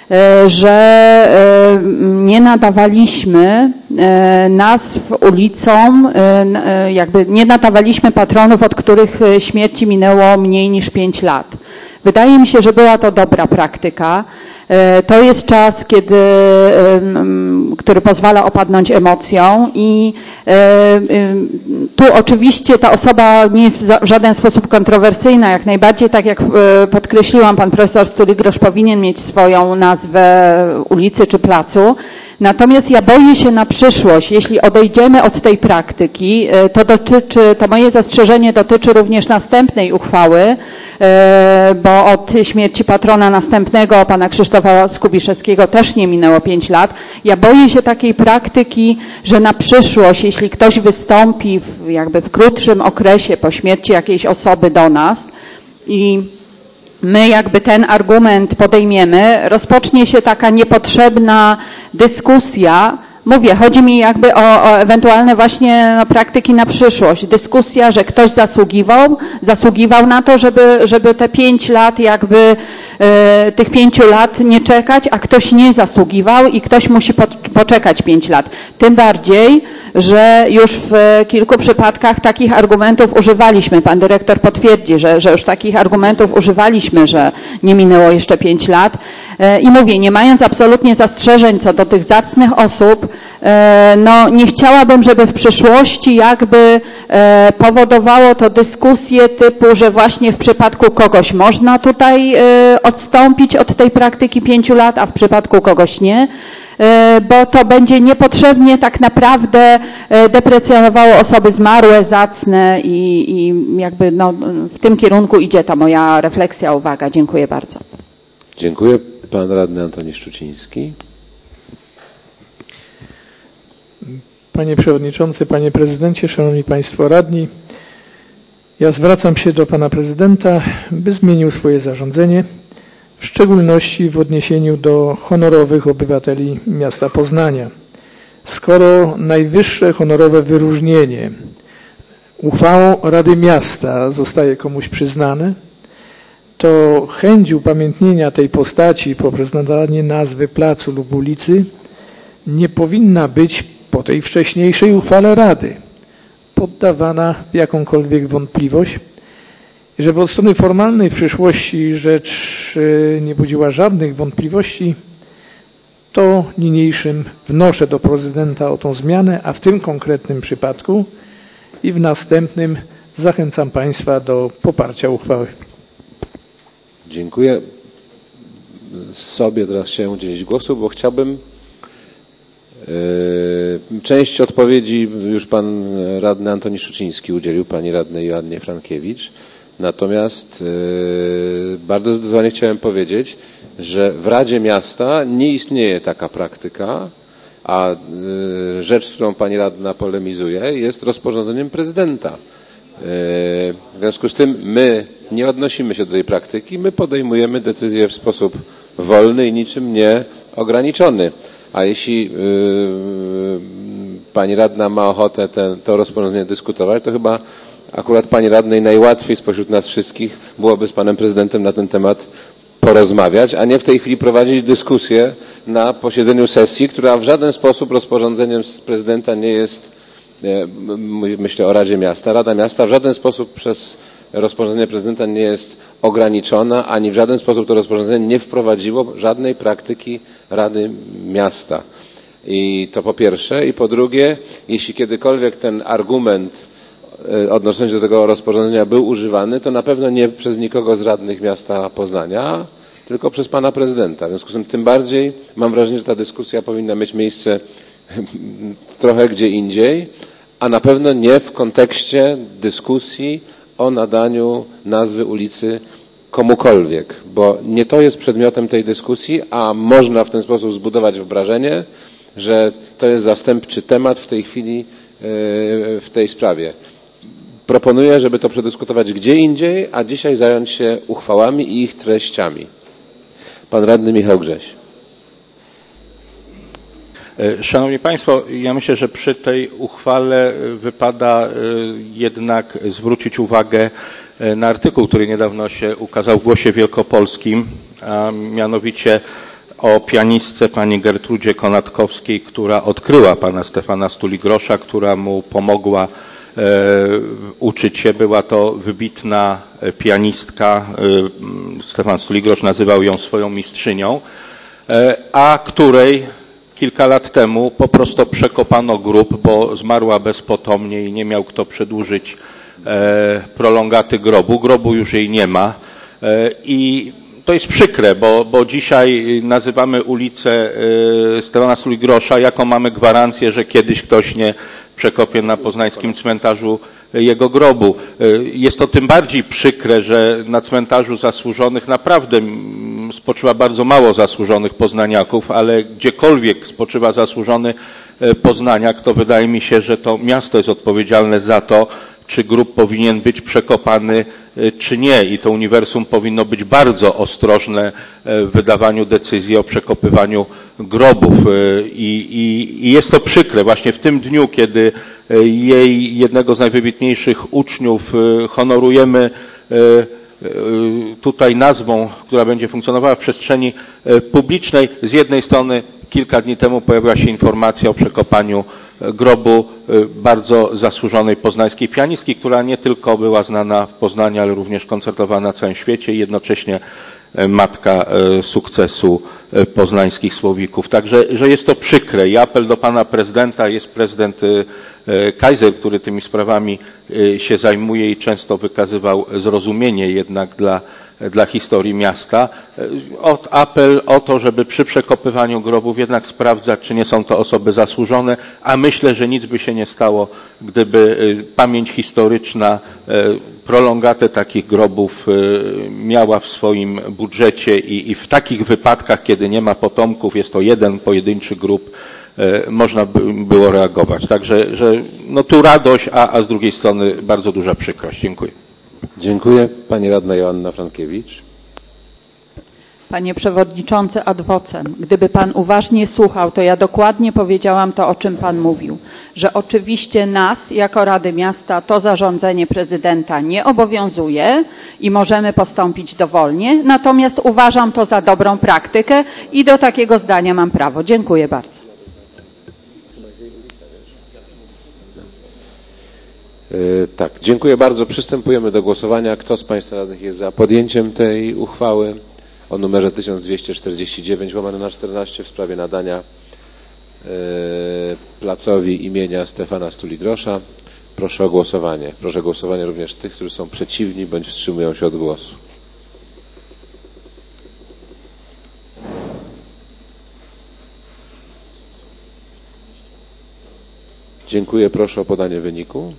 Speaker 10: że nie nadawaliśmy nazw ulicom, jakby nie nadawaliśmy patronów, od których śmierci minęło mniej niż pięć lat. Wydaje mi się, że była to dobra praktyka. To jest czas, kiedy, który pozwala opadnąć emocjom i tu oczywiście ta osoba nie jest w żaden sposób kontrowersyjna, jak najbardziej, tak jak podkreśliłam, pan profesor Stuligrosz powinien mieć swoją nazwę ulicy czy placu. Natomiast ja boję się na przyszłość, jeśli odejdziemy od tej praktyki, to dotyczy, to moje zastrzeżenie dotyczy również następnej uchwały, bo od śmierci patrona następnego, pana Krzysztofa Skubiszewskiego, też nie minęło pięć lat. Ja boję się takiej praktyki, że na przyszłość, jeśli ktoś wystąpi w, jakby w krótszym okresie po śmierci jakiejś osoby do nas i my jakby ten argument podejmiemy, rozpocznie się taka niepotrzebna dyskusja. Mówię, chodzi mi jakby o, o ewentualne właśnie no, praktyki na przyszłość. Dyskusja, że ktoś zasługiwał, zasługiwał na to, żeby, żeby te pięć lat jakby e, tych pięciu lat nie czekać, a ktoś nie zasługiwał i ktoś musi po, poczekać pięć lat. Tym bardziej, że już w kilku przypadkach takich argumentów używaliśmy. Pan dyrektor potwierdzi, że, że już takich argumentów używaliśmy, że nie minęło jeszcze pięć lat. E, I mówię, nie mając absolutnie zastrzeżeń co do tych zacnych osób, no nie chciałabym, żeby w przyszłości jakby powodowało to dyskusje typu, że właśnie w przypadku kogoś można tutaj odstąpić od tej praktyki pięciu lat, a w przypadku kogoś nie, bo to będzie niepotrzebnie tak naprawdę deprecjonowało osoby zmarłe, zacne i, i jakby no, w tym kierunku idzie ta moja refleksja, uwaga. Dziękuję bardzo.
Speaker 1: Dziękuję. Pan radny Antoni Szczuciński.
Speaker 11: Panie Przewodniczący, Panie Prezydencie, Szanowni Państwo Radni, ja zwracam się do Pana Prezydenta, by zmienił swoje zarządzenie, w szczególności w odniesieniu do honorowych obywateli miasta Poznania. Skoro najwyższe honorowe wyróżnienie uchwałą Rady Miasta zostaje komuś przyznane, to chęć upamiętnienia tej postaci poprzez nadanie nazwy placu lub ulicy nie powinna być po tej wcześniejszej uchwale Rady poddawana w jakąkolwiek wątpliwość, i żeby od strony formalnej w przyszłości rzecz nie budziła żadnych wątpliwości, to niniejszym wnoszę do prezydenta o tą zmianę, a w tym konkretnym przypadku i w następnym zachęcam Państwa do poparcia uchwały.
Speaker 1: Dziękuję. Sobie teraz chciałem udzielić głosu, bo chciałbym część odpowiedzi już pan radny Antoni Szczuciński udzielił pani radnej Joannie Frankiewicz. Natomiast bardzo zdecydowanie chciałem powiedzieć, że w Radzie Miasta nie istnieje taka praktyka, a rzecz, z którą pani radna polemizuje, jest rozporządzeniem prezydenta. W związku z tym my nie odnosimy się do tej praktyki, my podejmujemy decyzje w sposób wolny i niczym nie ograniczony. A jeśli yy, pani radna ma ochotę ten, to rozporządzenie dyskutować, to chyba akurat pani radnej najłatwiej spośród nas wszystkich byłoby z panem prezydentem na ten temat porozmawiać, a nie w tej chwili prowadzić dyskusję na posiedzeniu sesji, która w żaden sposób rozporządzeniem z prezydenta nie jest, myślę o Radzie Miasta. Rada Miasta w żaden sposób przez rozporządzenie prezydenta nie jest ograniczona, ani w żaden sposób to rozporządzenie nie wprowadziło żadnej praktyki Rady Miasta. I to po pierwsze. I po drugie, jeśli kiedykolwiek ten argument odnoszący się do tego rozporządzenia był używany, to na pewno nie przez nikogo z radnych miasta Poznania, tylko przez pana prezydenta. W związku z tym tym bardziej mam wrażenie, że ta dyskusja powinna mieć miejsce trochę gdzie indziej, a na pewno nie w kontekście dyskusji o nadaniu nazwy ulicy komukolwiek, bo nie to jest przedmiotem tej dyskusji, a można w ten sposób zbudować wyobrażenie, że to jest zastępczy temat w tej chwili w tej sprawie. Proponuję, żeby to przedyskutować gdzie indziej, a dzisiaj zająć się uchwałami i ich treściami. Pan radny Michał Grześ.
Speaker 12: Szanowni Państwo, ja myślę, że przy tej uchwale wypada jednak zwrócić uwagę na artykuł, który niedawno się ukazał w Głosie Wielkopolskim, a mianowicie o pianistce pani Gertrudzie Konatkowskiej, która odkryła pana Stefana Stuligrosza, która mu pomogła e, uczyć się. Była to wybitna pianistka. E, Stefan Stuligrosz nazywał ją swoją mistrzynią, e, a której kilka lat temu po prostu przekopano grób, bo zmarła bezpotomnie i nie miał kto przedłużyć e, prolongaty grobu. Grobu już jej nie ma e, i to jest przykre, bo, bo dzisiaj nazywamy ulicę y, Stefana Stuligrosza, jaką mamy gwarancję, że kiedyś ktoś nie przekopie na poznańskim cmentarzu jego grobu. Y, jest to tym bardziej przykre, że na cmentarzu zasłużonych naprawdę spoczywa bardzo mało zasłużonych poznaniaków, ale gdziekolwiek spoczywa zasłużony poznaniak, to wydaje mi się, że to miasto jest odpowiedzialne za to, czy grób powinien być przekopany, czy nie. I to uniwersum powinno być bardzo ostrożne w wydawaniu decyzji o przekopywaniu grobów. I, i, i jest to przykre właśnie w tym dniu, kiedy jej jednego z najwybitniejszych uczniów honorujemy tutaj nazwą, która będzie funkcjonowała w przestrzeni publicznej. Z jednej strony kilka dni temu pojawiła się informacja o przekopaniu grobu bardzo zasłużonej poznańskiej pianistki, która nie tylko była znana w Poznaniu, ale również koncertowała na całym świecie i jednocześnie matka sukcesu poznańskich słowików. Także, że jest to przykre i apel do pana prezydenta, jest prezydent Kaiser, który tymi sprawami się zajmuje i często wykazywał zrozumienie jednak dla dla historii miasta. Od apel o to, żeby przy przekopywaniu grobów jednak sprawdzać, czy nie są to osoby zasłużone, a myślę, że nic by się nie stało, gdyby pamięć historyczna prolongatę takich grobów miała w swoim budżecie i, i w takich wypadkach, kiedy nie ma potomków, jest to jeden pojedynczy grób, można by było reagować. Także że no tu radość, a, a z drugiej strony bardzo duża przykrość. Dziękuję.
Speaker 1: Dziękuję. Pani radna Joanna Frankiewicz.
Speaker 10: Panie Przewodniczący ad vocem, gdyby Pan uważnie słuchał, to ja dokładnie powiedziałam to, o czym Pan mówił, że oczywiście nas, jako Rady Miasta, to zarządzenie prezydenta nie obowiązuje i możemy postąpić dowolnie, natomiast uważam to za dobrą praktykę i do takiego zdania mam prawo. Dziękuję bardzo.
Speaker 1: Yy, tak, dziękuję bardzo. Przystępujemy do głosowania. Kto z Państwa radnych jest za podjęciem tej uchwały o numerze tysiąc dwieście czterdzieści dziewięć łamane na czternaście w sprawie nadania yy, placowi imienia Stefana Stuligrosza? Proszę o głosowanie. Proszę o głosowanie również tych, którzy są przeciwni bądź wstrzymują się od głosu. Dziękuję. Proszę o podanie wyniku.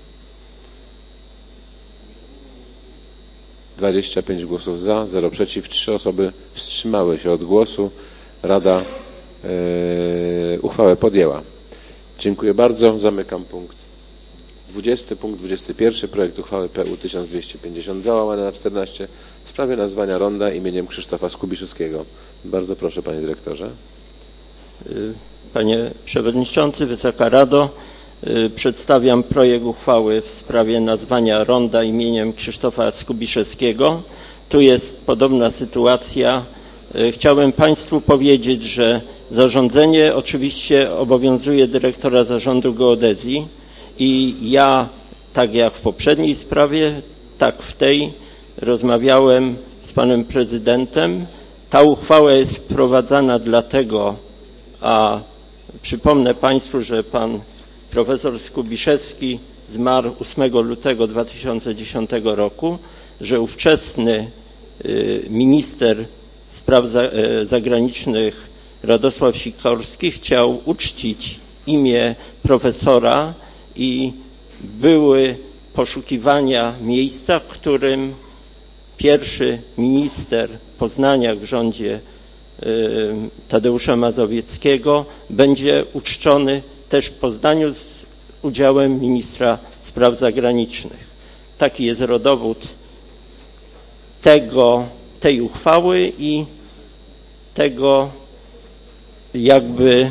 Speaker 1: dwadzieścia pięć głosów za, zero przeciw, trzy osoby wstrzymały się od głosu. Rada yy, uchwałę podjęła. Dziękuję bardzo. Zamykam punkt dwudziesty. Punkt dwudziesty pierwszy. Projekt uchwały P U tysiąc dwieście pięćdziesiąt dwa łamane na czternaście w sprawie nazwania ronda imieniem Krzysztofa Skubiszewskiego. Bardzo proszę, panie dyrektorze.
Speaker 9: Panie Przewodniczący, Wysoka Rado, przedstawiam projekt uchwały w sprawie nazwania ronda imieniem Krzysztofa Skubiszewskiego. Tu jest podobna sytuacja. Chciałem Państwu powiedzieć, że zarządzenie oczywiście obowiązuje dyrektora zarządu geodezji i ja, tak jak w poprzedniej sprawie, tak w tej, rozmawiałem z panem prezydentem. Ta uchwała jest wprowadzana dlatego, a przypomnę Państwu, że pan profesor Skubiszewski zmarł ósmego lutego dwa tysiące dziesiątego roku, że ówczesny minister spraw zagranicznych Radosław Sikorski chciał uczcić imię profesora i były poszukiwania miejsca, w którym pierwszy minister Poznaniak w rządzie Tadeusza Mazowieckiego będzie uczczony też w Poznaniu z udziałem ministra spraw zagranicznych. Taki jest rodowód tego, tej uchwały i tego jakby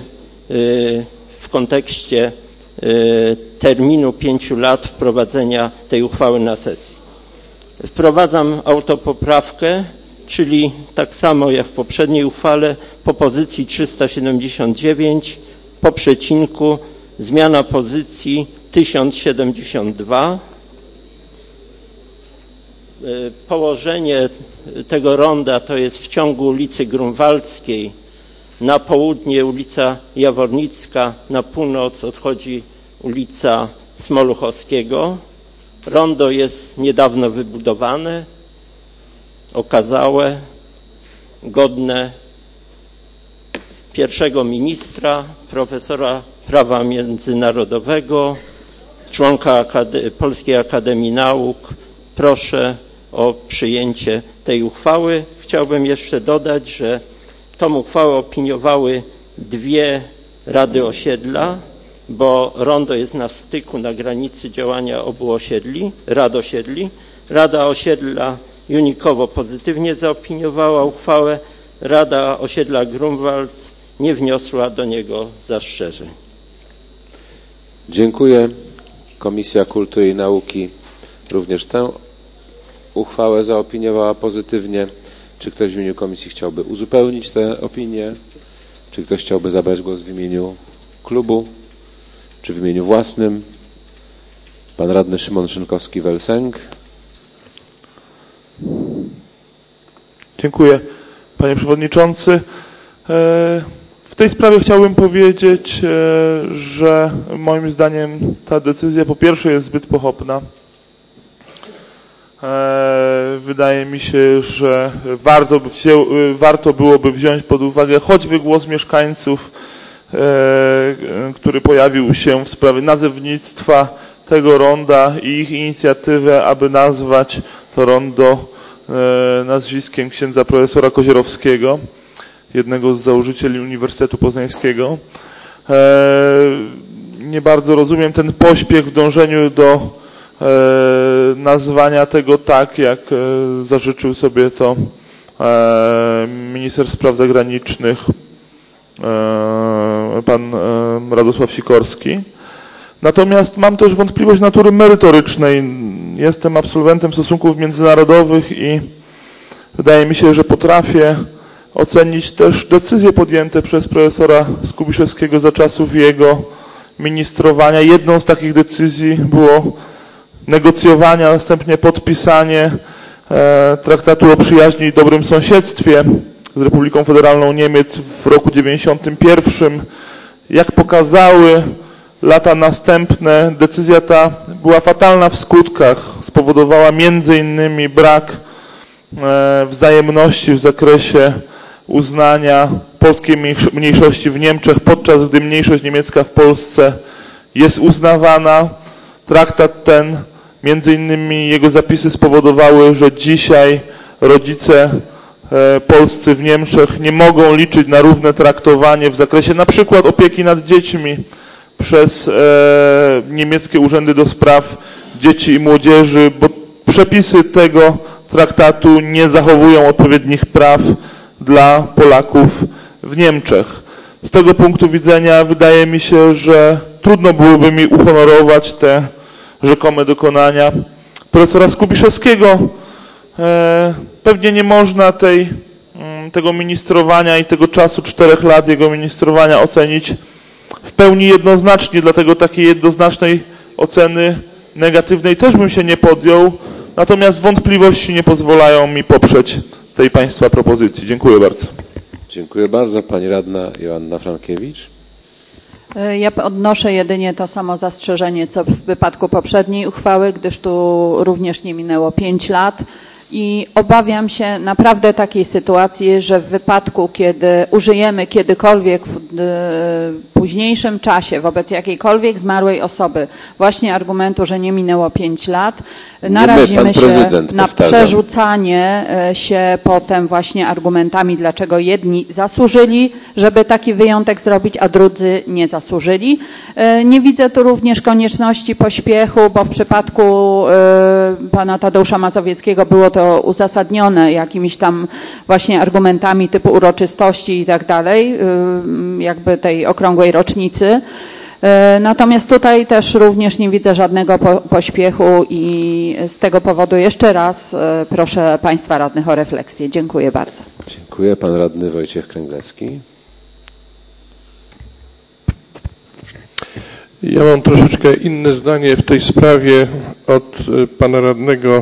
Speaker 9: w kontekście terminu pięciu lat wprowadzenia tej uchwały na sesję. Wprowadzam autopoprawkę, czyli tak samo jak w poprzedniej uchwale, po pozycji trzysta siedemdziesiąt dziewięć, po przecinku zmiana pozycji tysiąc siedemdziesiąt dwa. Położenie tego ronda to jest w ciągu ulicy Grunwaldzkiej, na południe ulica Jawornicka, na północ odchodzi ulica Smoluchowskiego. Rondo jest niedawno wybudowane, okazałe, godne pierwszego ministra, profesora prawa międzynarodowego, członka Akade- Polskiej Akademii Nauk. Proszę o przyjęcie tej uchwały. Chciałbym jeszcze dodać, że tą uchwałę opiniowały dwie rady osiedla, bo rondo jest na styku, na granicy działania obu osiedli, rad osiedli. Rada osiedla Junikowo pozytywnie zaopiniowała uchwałę, Rada osiedla Grunwald nie wniosła do niego zastrzeżeń.
Speaker 1: Dziękuję. Komisja Kultury i Nauki również tę uchwałę zaopiniowała pozytywnie. Czy ktoś w imieniu komisji chciałby uzupełnić tę opinię? Czy ktoś chciałby zabrać głos w imieniu klubu? Czy w imieniu własnym? Pan radny Szymon Szynkowski-Welsenk.
Speaker 2: Dziękuję, panie przewodniczący. W tej sprawie chciałbym powiedzieć, że moim zdaniem ta decyzja po pierwsze jest zbyt pochopna. Wydaje mi się, że warto, by wzię, warto byłoby wziąć pod uwagę choćby głos mieszkańców, który pojawił się w sprawie nazewnictwa tego ronda i ich inicjatywę, aby nazwać to rondo nazwiskiem księdza profesora Kozierowskiego, jednego z założycieli Uniwersytetu Poznańskiego. Nie bardzo rozumiem ten pośpiech w dążeniu do nazwania tego tak, jak zażyczył sobie to minister spraw zagranicznych pan Radosław Sikorski. Natomiast mam też wątpliwość natury merytorycznej. Jestem absolwentem stosunków międzynarodowych i wydaje mi się, że potrafię ocenić też decyzje podjęte przez profesora Skubiszewskiego za czasów jego ministrowania. Jedną z takich decyzji było negocjowanie, a następnie podpisanie e, traktatu o przyjaźni i dobrym sąsiedztwie z Republiką Federalną Niemiec w roku dziewięćdziesiątym pierwszym. Jak pokazały lata następne, decyzja ta była fatalna w skutkach. Spowodowała między innymi brak e, wzajemności w zakresie uznania polskiej mniejszości w Niemczech, podczas gdy mniejszość niemiecka w Polsce jest uznawana. Traktat ten, między innymi jego zapisy spowodowały, że dzisiaj rodzice e, polscy w Niemczech nie mogą liczyć na równe traktowanie w zakresie na przykład opieki nad dziećmi przez e, niemieckie urzędy do spraw dzieci i młodzieży, bo przepisy tego traktatu nie zachowują odpowiednich praw dla Polaków w Niemczech. Z tego punktu widzenia wydaje mi się, że trudno byłoby mi uhonorować te rzekome dokonania profesora Skubiszewskiego. E, pewnie nie można tej, tego ministrowania i tego czasu czterech lat jego ministrowania ocenić w pełni jednoznacznie, dlatego takiej jednoznacznej oceny negatywnej też bym się nie podjął, natomiast wątpliwości nie pozwalają mi poprzeć tej państwa propozycji. Dziękuję bardzo.
Speaker 1: Dziękuję bardzo. Pani radna Joanna Frankiewicz.
Speaker 10: Ja odnoszę jedynie to samo zastrzeżenie, co w wypadku poprzedniej uchwały, gdyż tu również nie minęło pięć lat i obawiam się naprawdę takiej sytuacji, że w wypadku, kiedy użyjemy kiedykolwiek w późniejszym czasie wobec jakiejkolwiek zmarłej osoby właśnie argumentu, że nie minęło pięć lat, narazimy się na przerzucanie się potem właśnie argumentami, dlaczego jedni zasłużyli, żeby taki wyjątek zrobić, a drudzy nie zasłużyli. Nie widzę tu również konieczności pośpiechu, bo w przypadku pana Tadeusza Mazowieckiego było to uzasadnione jakimiś tam właśnie argumentami typu uroczystości i tak dalej, jakby tej okrągłej małej rocznicy. Natomiast tutaj też również nie widzę żadnego po, pośpiechu i z tego powodu jeszcze raz proszę Państwa radnych o refleksję. Dziękuję bardzo.
Speaker 1: Dziękuję. Pan radny Wojciech Kręglecki.
Speaker 13: Ja mam troszeczkę inne zdanie w tej sprawie od pana radnego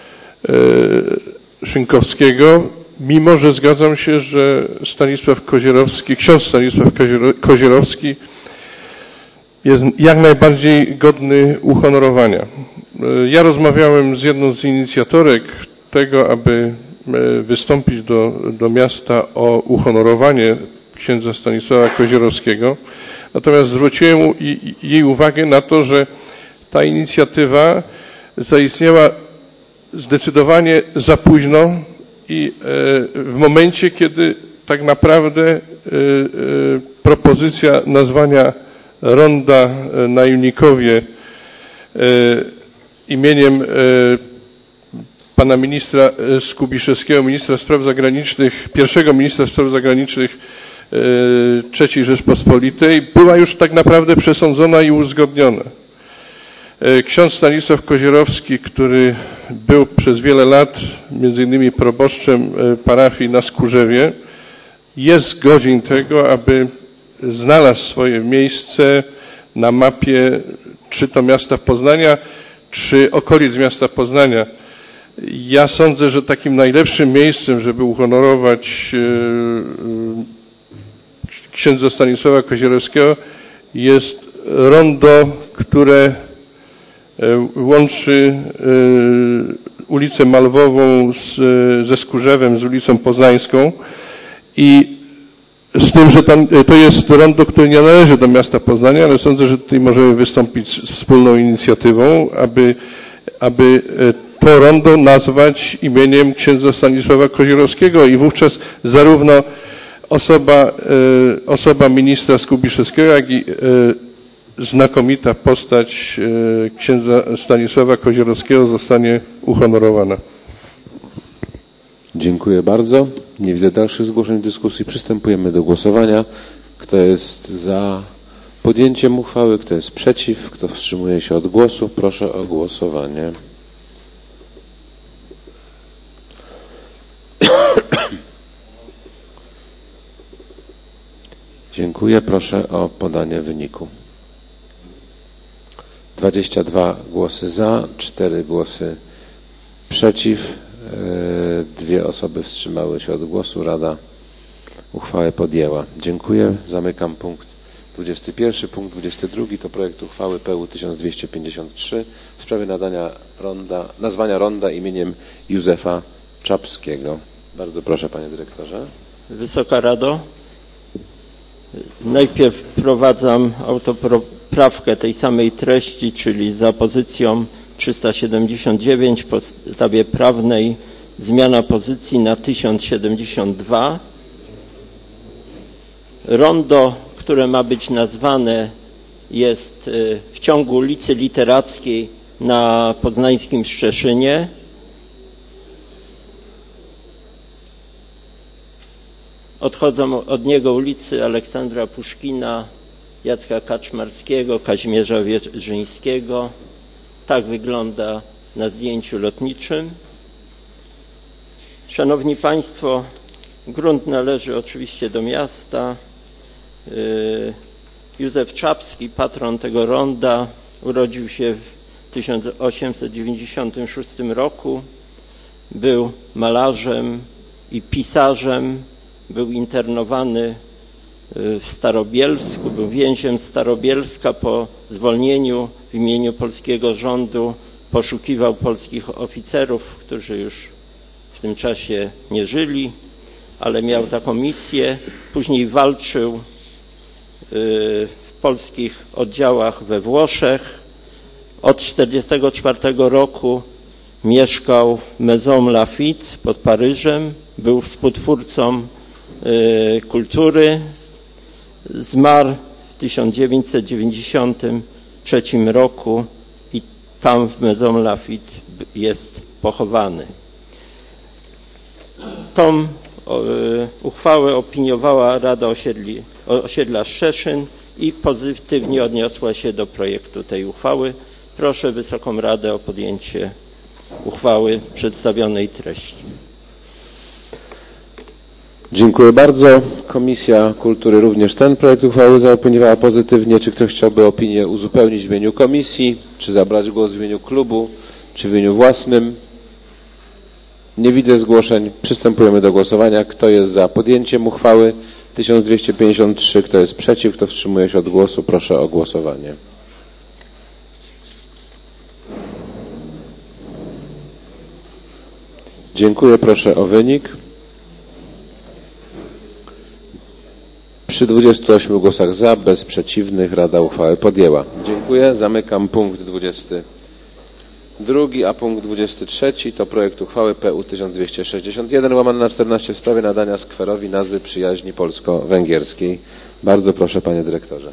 Speaker 13: Szynkowskiego, mimo że zgadzam się, że Stanisław Kozierowski, ksiądz Stanisław Kozierowski jest jak najbardziej godny uhonorowania. Ja rozmawiałem z jedną z inicjatorek tego, aby wystąpić do, do miasta o uhonorowanie księdza Stanisława Kozierowskiego. Natomiast zwróciłem jej uwagę na to, że ta inicjatywa zaistniała zdecydowanie za późno i w momencie, kiedy tak naprawdę propozycja nazwania ronda na Junikowie imieniem pana ministra Skubiszewskiego, ministra spraw zagranicznych, pierwszego ministra spraw zagranicznych trzeciej Rzeczpospolitej, była już tak naprawdę przesądzona i uzgodniona. Ksiądz Stanisław Kozierowski, który był przez wiele lat między innymi proboszczem parafii na Skórzewie, jest godzien tego, aby znalazł swoje miejsce na mapie czy to miasta Poznania, czy okolic miasta Poznania. Ja sądzę, że takim najlepszym miejscem, żeby uhonorować księdza Stanisława Kozierowskiego jest rondo, które łączy ulicę Malwową z, ze Skórzewem, z ulicą Poznańską i z tym, że tam, to jest rondo, które nie należy do miasta Poznania, ale sądzę, że tutaj możemy wystąpić z wspólną inicjatywą, aby, aby to rondo nazwać imieniem księdza Stanisława Kozierowskiego i wówczas zarówno osoba, osoba ministra Skubiszewskiego, jak i znakomita postać księdza Stanisława Kozierowskiego zostanie uhonorowana.
Speaker 1: Dziękuję bardzo. Nie widzę dalszych zgłoszeń dyskusji. Przystępujemy do głosowania. Kto jest za podjęciem uchwały, kto jest przeciw, kto wstrzymuje się od głosu, proszę o głosowanie. Dziękuję. Proszę o podanie wyniku. dwadzieścia dwa głosy za, cztery głosy przeciw, dwie osoby wstrzymały się od głosu. Rada uchwałę podjęła. Dziękuję. Zamykam punkt dwudziesty pierwszy. Punkt dwudziesty drugi to projekt uchwały P U tysiąc dwieście pięćdziesiąt trzy w sprawie nadania ronda, nazwania ronda imieniem Józefa Czapskiego. Bardzo proszę, panie dyrektorze.
Speaker 9: Wysoka Rado, najpierw wprowadzam autopoprawkę tej samej treści, czyli za pozycją trzysta siedemdziesiąt dziewięć w podstawie prawnej zmiana pozycji na tysiąc siedemdziesiąt dwa. Rondo, które ma być nazwane, jest w ciągu ulicy Literackiej na poznańskim Szczeszynie. Odchodzą od niego ulicy Aleksandra Puszkina, Jacka Kaczmarskiego, Kazimierza Wierzyńskiego. Tak wygląda na zdjęciu lotniczym. Szanowni Państwo, grunt należy oczywiście do miasta. Józef Czapski, patron tego ronda, urodził się w tysiąc osiemset dziewięćdziesiątym szóstym roku. Był malarzem i pisarzem. Był internowany w Starobielsku, był więźniem Starobielska. Po zwolnieniu w imieniu polskiego rządu poszukiwał polskich oficerów, którzy już w tym czasie nie żyli, ale miał taką misję. Później walczył w polskich oddziałach we Włoszech. Od tysiąc dziewięćset czterdziestego czwartego roku mieszkał w Maison Lafitte pod Paryżem. Był współtwórcą kultury. Zmarł w tysiąc dziewięćset dziewięćdziesiątym trzecim roku i tam w Maison Lafitte jest pochowany. Tą uchwałę opiniowała Rada Osiedli, Osiedla Szczeszyn i pozytywnie odniosła się do projektu tej uchwały. Proszę Wysoką Radę o podjęcie uchwały przedstawionej treści.
Speaker 1: Dziękuję bardzo. Komisja Kultury również ten projekt uchwały zaopiniowała pozytywnie. Czy ktoś chciałby opinię uzupełnić w imieniu komisji, czy zabrać głos w imieniu klubu, czy w imieniu własnym? Nie widzę zgłoszeń. Przystępujemy do głosowania. Kto jest za podjęciem uchwały tysiąc dwieście pięćdziesiąt trzy? Kto jest przeciw? Kto wstrzymuje się od głosu? Proszę o głosowanie. Dziękuję. Proszę o wynik. Przy dwudziestu ośmiu głosach za, bez przeciwnych, Rada uchwałę podjęła. Dziękuję. Zamykam punkt dwudziesty drugi, a punkt dwudziesty trzeci to projekt uchwały P U tysiąc dwieście sześćdziesiąt jeden łamane na czternaście w sprawie nadania skwerowi nazwy przyjaźni polsko-węgierskiej. Bardzo proszę, panie dyrektorze.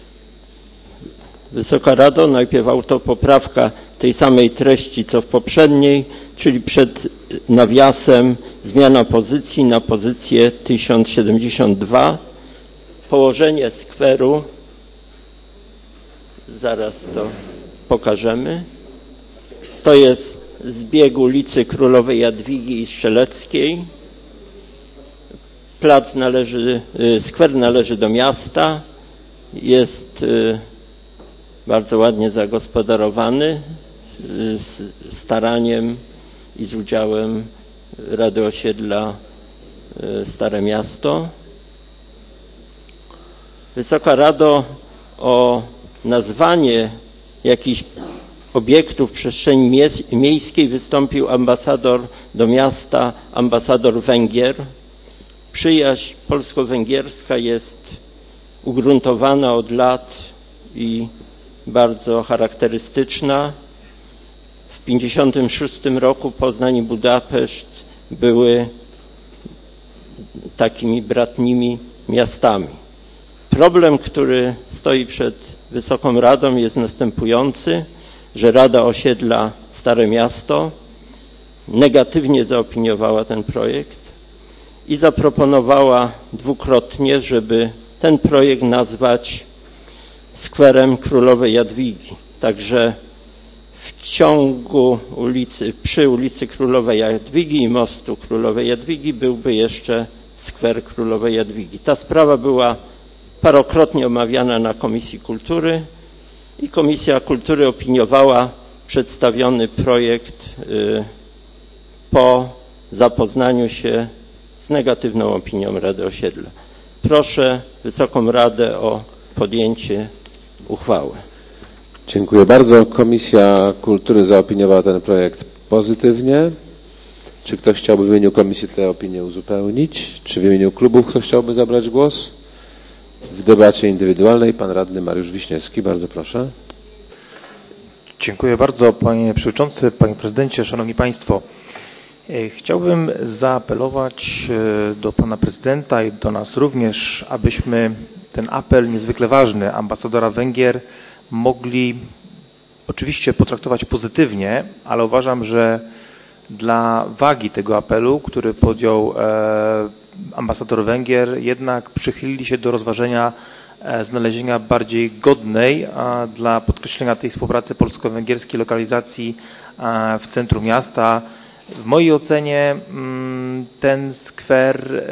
Speaker 9: Wysoka Rado, najpierw autopoprawka tej samej treści co w poprzedniej, czyli przed nawiasem zmiana pozycji na pozycję tysiąc siedemdziesiąt dwa. Położenie skweru, zaraz to pokażemy, to jest zbieg ulicy Królowej Jadwigi i Strzeleckiej. Plac należy, skwer należy do miasta, jest bardzo ładnie zagospodarowany z staraniem i z udziałem Rady Osiedla Stare Miasto. Wysoka Rado, o nazwanie jakichś obiektów w przestrzeni miejskiej wystąpił ambasador do miasta, ambasador Węgier. Przyjaźń polsko-węgierska jest ugruntowana od lat i bardzo charakterystyczna. W tysiąc dziewięćset pięćdziesiątym szóstym roku Poznań i Budapeszt były takimi bratnimi miastami. Problem, który stoi przed Wysoką Radą, jest następujący, że Rada Osiedla Stare Miasto negatywnie zaopiniowała ten projekt i zaproponowała dwukrotnie, żeby ten projekt nazwać skwerem Królowej Jadwigi. Także w ciągu ulicy, przy ulicy Królowej Jadwigi i mostu Królowej Jadwigi byłby jeszcze skwer Królowej Jadwigi. Ta sprawa była parokrotnie omawiana na Komisji Kultury i Komisja Kultury opiniowała przedstawiony projekt po zapoznaniu się z negatywną opinią Rady Osiedla. Proszę Wysoką Radę o podjęcie uchwały.
Speaker 1: Dziękuję bardzo. Komisja Kultury zaopiniowała ten projekt pozytywnie. Czy ktoś chciałby w imieniu komisji tę opinię uzupełnić? Czy w imieniu klubu ktoś chciałby zabrać głos? W debacie indywidualnej pan radny Mariusz Wiśniewski. Bardzo proszę.
Speaker 14: Dziękuję bardzo, panie przewodniczący, panie prezydencie, szanowni państwo. Chciałbym zaapelować do pana prezydenta i do nas również, abyśmy ten apel niezwykle ważny ambasadora Węgier mogli oczywiście potraktować pozytywnie, ale uważam, że dla wagi tego apelu, który podjął ambasador Węgier, jednak przychylili się do rozważenia znalezienia bardziej godnej dla podkreślenia tej współpracy polsko-węgierskiej lokalizacji w centrum miasta. W mojej ocenie ten skwer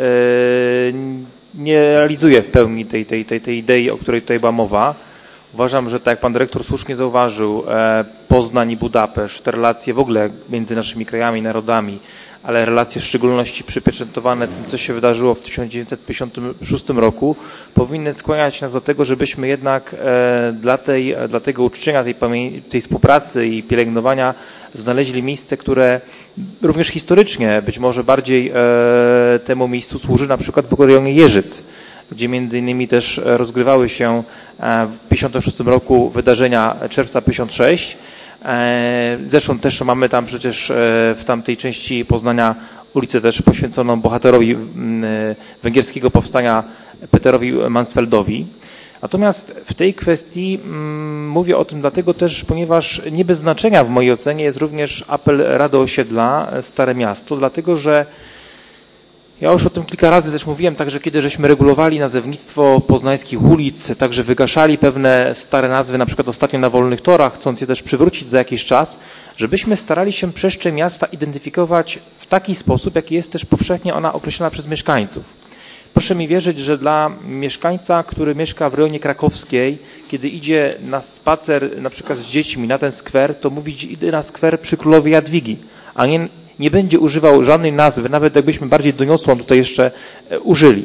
Speaker 14: nie realizuje w pełni tej, tej, tej, tej idei, o której tutaj była mowa. Uważam, że tak jak pan dyrektor słusznie zauważył, Poznań i Budapeszt, te relacje w ogóle między naszymi krajami i narodami, ale relacje w szczególności przypieczętowane tym, co się wydarzyło w tysiąc dziewięćset pięćdziesiątym szóstym roku, powinny skłaniać nas do tego, żebyśmy jednak dla, tej, dla tego uczczenia, tej, tej współpracy i pielęgnowania znaleźli miejsce, które również historycznie być może bardziej temu miejscu służy, na przykład w rejonie Jeżyc, gdzie między innymi też rozgrywały się w tysiąc dziewięćset pięćdziesiątym szóstym roku wydarzenia czerwca pięćdziesiąt sześć. Zresztą też mamy tam przecież w tamtej części Poznania ulicę też poświęconą bohaterowi węgierskiego powstania Peterowi Mansfeldowi. Natomiast w tej kwestii mm, mówię o tym dlatego też, ponieważ nie bez znaczenia w mojej ocenie jest również apel Rady Osiedla Stare Miasto, dlatego że Ja już o tym kilka razy też mówiłem, także kiedy żeśmy regulowali nazewnictwo poznańskich ulic, także wygaszali pewne stare nazwy, na przykład ostatnio na Wolnych Torach, chcąc je też przywrócić za jakiś czas, żebyśmy starali się przestrzeń miasta identyfikować w taki sposób, jaki jest też powszechnie ona określona przez mieszkańców. Proszę mi wierzyć, że dla mieszkańca, który mieszka w rejonie krakowskiej, kiedy idzie na spacer na przykład z dziećmi na ten skwer, to mówić idę na skwer przy Królowej Jadwigi, a nie, nie będzie używał żadnej nazwy, nawet jakbyśmy bardziej doniosłą tutaj jeszcze użyli.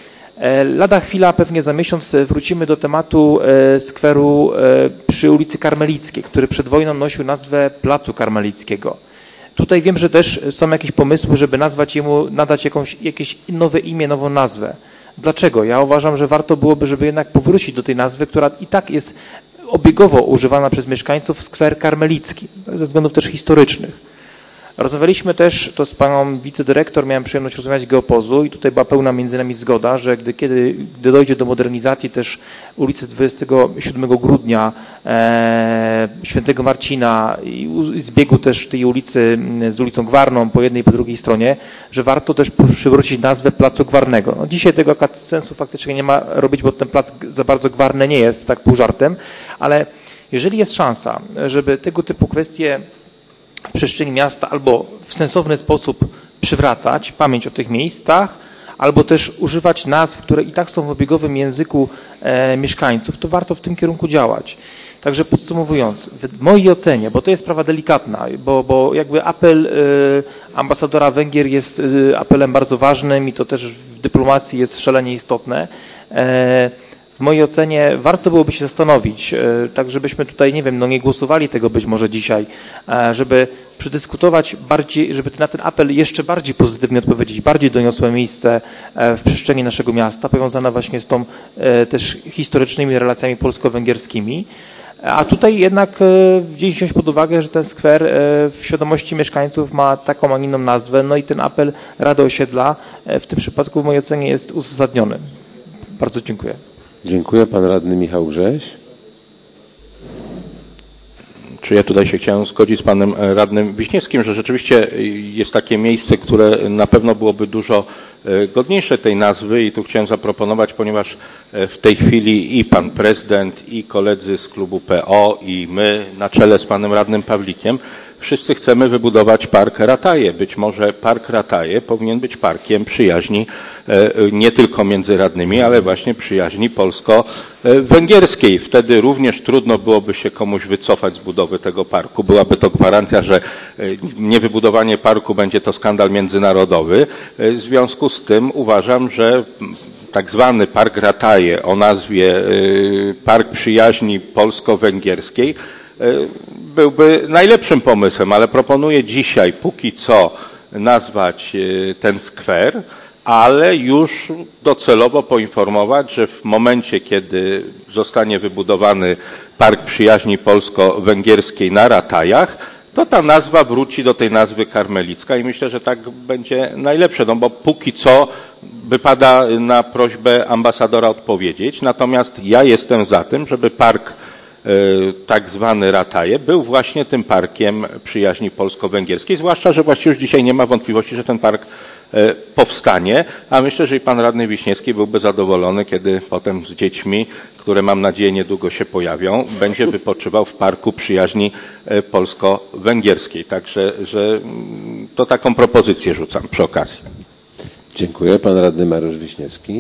Speaker 14: Lada chwila, pewnie za miesiąc wrócimy do tematu skweru przy ulicy Karmelickiej, który przed wojną nosił nazwę Placu Karmelickiego. Tutaj wiem, że też są jakieś pomysły, żeby nazwać jemu, nadać jakąś, jakieś nowe imię, nową nazwę. Dlaczego? Ja uważam, że warto byłoby, żeby jednak powrócić do tej nazwy, która i tak jest obiegowo używana przez mieszkańców, skwer karmelicki, ze względów też historycznych. Rozmawialiśmy też, to z panią wicedyrektor miałem przyjemność rozmawiać Geopozu i tutaj była pełna między nami zgoda, że gdy, kiedy, gdy dojdzie do modernizacji też ulicy dwudziestego siódmego grudnia, e, Świętego Marcina i zbiegu też tej ulicy z ulicą Gwarną po jednej i po drugiej stronie, że warto też przywrócić nazwę Placu Gwarnego. No, dzisiaj tego sensu faktycznie nie ma robić, bo ten plac za bardzo gwarny nie jest, tak pół żartem, ale jeżeli jest szansa, żeby tego typu kwestie w przestrzeni miasta albo w sensowny sposób przywracać pamięć o tych miejscach, albo też używać nazw, które i tak są w obiegowym języku e, mieszkańców, to warto w tym kierunku działać. Także podsumowując, w mojej ocenie, bo to jest sprawa delikatna, bo, bo jakby apel e, ambasadora Węgier jest e, apelem bardzo ważnym i to też w dyplomacji jest szalenie istotne. E, W mojej ocenie warto byłoby się zastanowić, tak żebyśmy tutaj, nie wiem, no nie głosowali tego być może dzisiaj, żeby przedyskutować bardziej, żeby na ten apel jeszcze bardziej pozytywnie odpowiedzieć, bardziej doniosłe miejsce w przestrzeni naszego miasta, powiązane właśnie z tą też historycznymi relacjami polsko-węgierskimi. A tutaj jednak gdzieś wziąć pod uwagę, że ten skwer w świadomości mieszkańców ma taką, a inną nazwę, no i ten apel Rady Osiedla w tym przypadku w mojej ocenie jest uzasadniony. Bardzo dziękuję.
Speaker 1: Dziękuję. Pan radny Michał Grześ.
Speaker 12: Czy ja tutaj się chciałem zgodzić z panem radnym Wiśniewskim, że rzeczywiście jest takie miejsce, które na pewno byłoby dużo godniejsze tej nazwy i tu chciałem zaproponować, ponieważ w tej chwili i pan prezydent, i koledzy z klubu P O, i my na czele z panem radnym Pawlikiem wszyscy chcemy wybudować park Rataje. Być może park Rataje powinien być parkiem przyjaźni nie tylko między radnymi, ale właśnie przyjaźni polsko-węgierskiej. Wtedy również trudno byłoby się komuś wycofać z budowy tego parku. Byłaby to gwarancja, że niewybudowanie parku będzie to skandal międzynarodowy. W związku z tym uważam, że tak zwany park Rataje o nazwie Park Przyjaźni Polsko-Węgierskiej byłby najlepszym pomysłem, ale proponuję dzisiaj póki co nazwać ten skwer, ale już docelowo poinformować, że w momencie, kiedy zostanie wybudowany Park Przyjaźni Polsko-Węgierskiej na Ratajach, to ta nazwa wróci do tej nazwy karmelicka i myślę, że tak będzie najlepsze, no bo póki co wypada na prośbę ambasadora odpowiedzieć, natomiast ja jestem za tym, żeby park tak zwany Rataje był właśnie tym parkiem przyjaźni polsko-węgierskiej, zwłaszcza, że właściwie już dzisiaj nie ma wątpliwości, że ten park powstanie, a myślę, że i pan radny Wiśniewski byłby zadowolony, kiedy potem z dziećmi, które mam nadzieję niedługo się pojawią, będzie wypoczywał w parku przyjaźni polsko-węgierskiej. Także że to taką propozycję rzucam przy okazji.
Speaker 1: Dziękuję. Pan radny Mariusz Wiśniewski.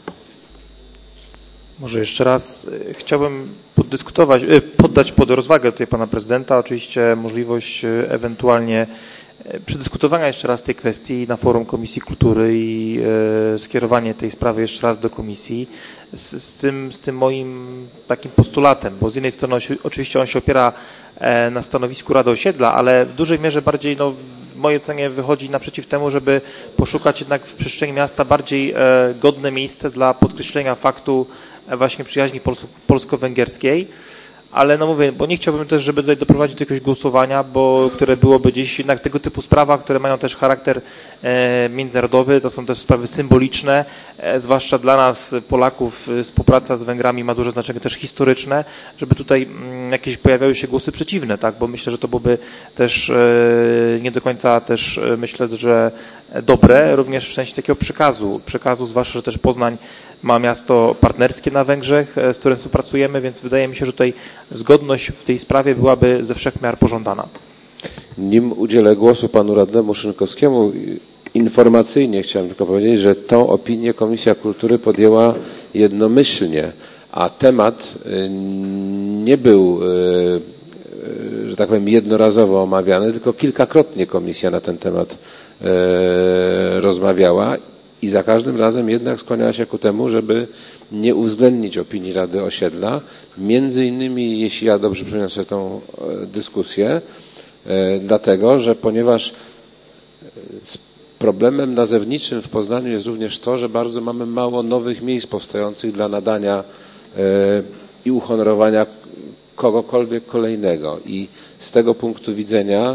Speaker 14: Może jeszcze raz chciałbym poddyskutować, poddać pod rozwagę tutaj pana prezydenta oczywiście możliwość ewentualnie przedyskutowania jeszcze raz tej kwestii na forum Komisji Kultury i e, skierowanie tej sprawy jeszcze raz do komisji z, z, tym, z tym moim takim postulatem, bo z jednej strony oczywiście on się opiera e, na stanowisku Rady Osiedla, ale w dużej mierze bardziej no, w mojej ocenie wychodzi naprzeciw temu, żeby poszukać jednak w przestrzeni miasta bardziej e, godne miejsce dla podkreślenia faktu e, właśnie przyjaźni polsko- polsko-węgierskiej. Ale no mówię, bo nie chciałbym też, żeby tutaj doprowadzić do jakiegoś głosowania, bo które byłoby gdzieś jednak tego typu sprawach, które mają też charakter e, międzynarodowy, to są też sprawy symboliczne, e, zwłaszcza dla nas Polaków współpraca z Węgrami ma duże znaczenie też historyczne, żeby tutaj m, jakieś pojawiały się głosy przeciwne, tak, bo myślę, że to byłoby też e, nie do końca też e, myślę, że dobre, również w sensie takiego przekazu, przekazu, zwłaszcza, że też Poznań ma miasto partnerskie na Węgrzech, z którym współpracujemy, więc wydaje mi się, że tutaj zgodność w tej sprawie byłaby ze wszech miar pożądana.
Speaker 1: Nim udzielę głosu panu radnemu Szynkowskiemu, informacyjnie chciałem tylko powiedzieć, że tą opinię Komisja Kultury podjęła jednomyślnie, a temat nie był, że tak powiem, jednorazowo omawiany, tylko kilkakrotnie komisja na ten temat rozmawiała i za każdym razem jednak skłaniała się ku temu, żeby nie uwzględnić opinii Rady Osiedla, między innymi, jeśli ja dobrze przypominam sobie tą dyskusję, dlatego, że ponieważ z problemem nazewniczym w Poznaniu jest również to, że bardzo mamy mało nowych miejsc powstających dla nadania i uhonorowania kogokolwiek kolejnego. I z tego punktu widzenia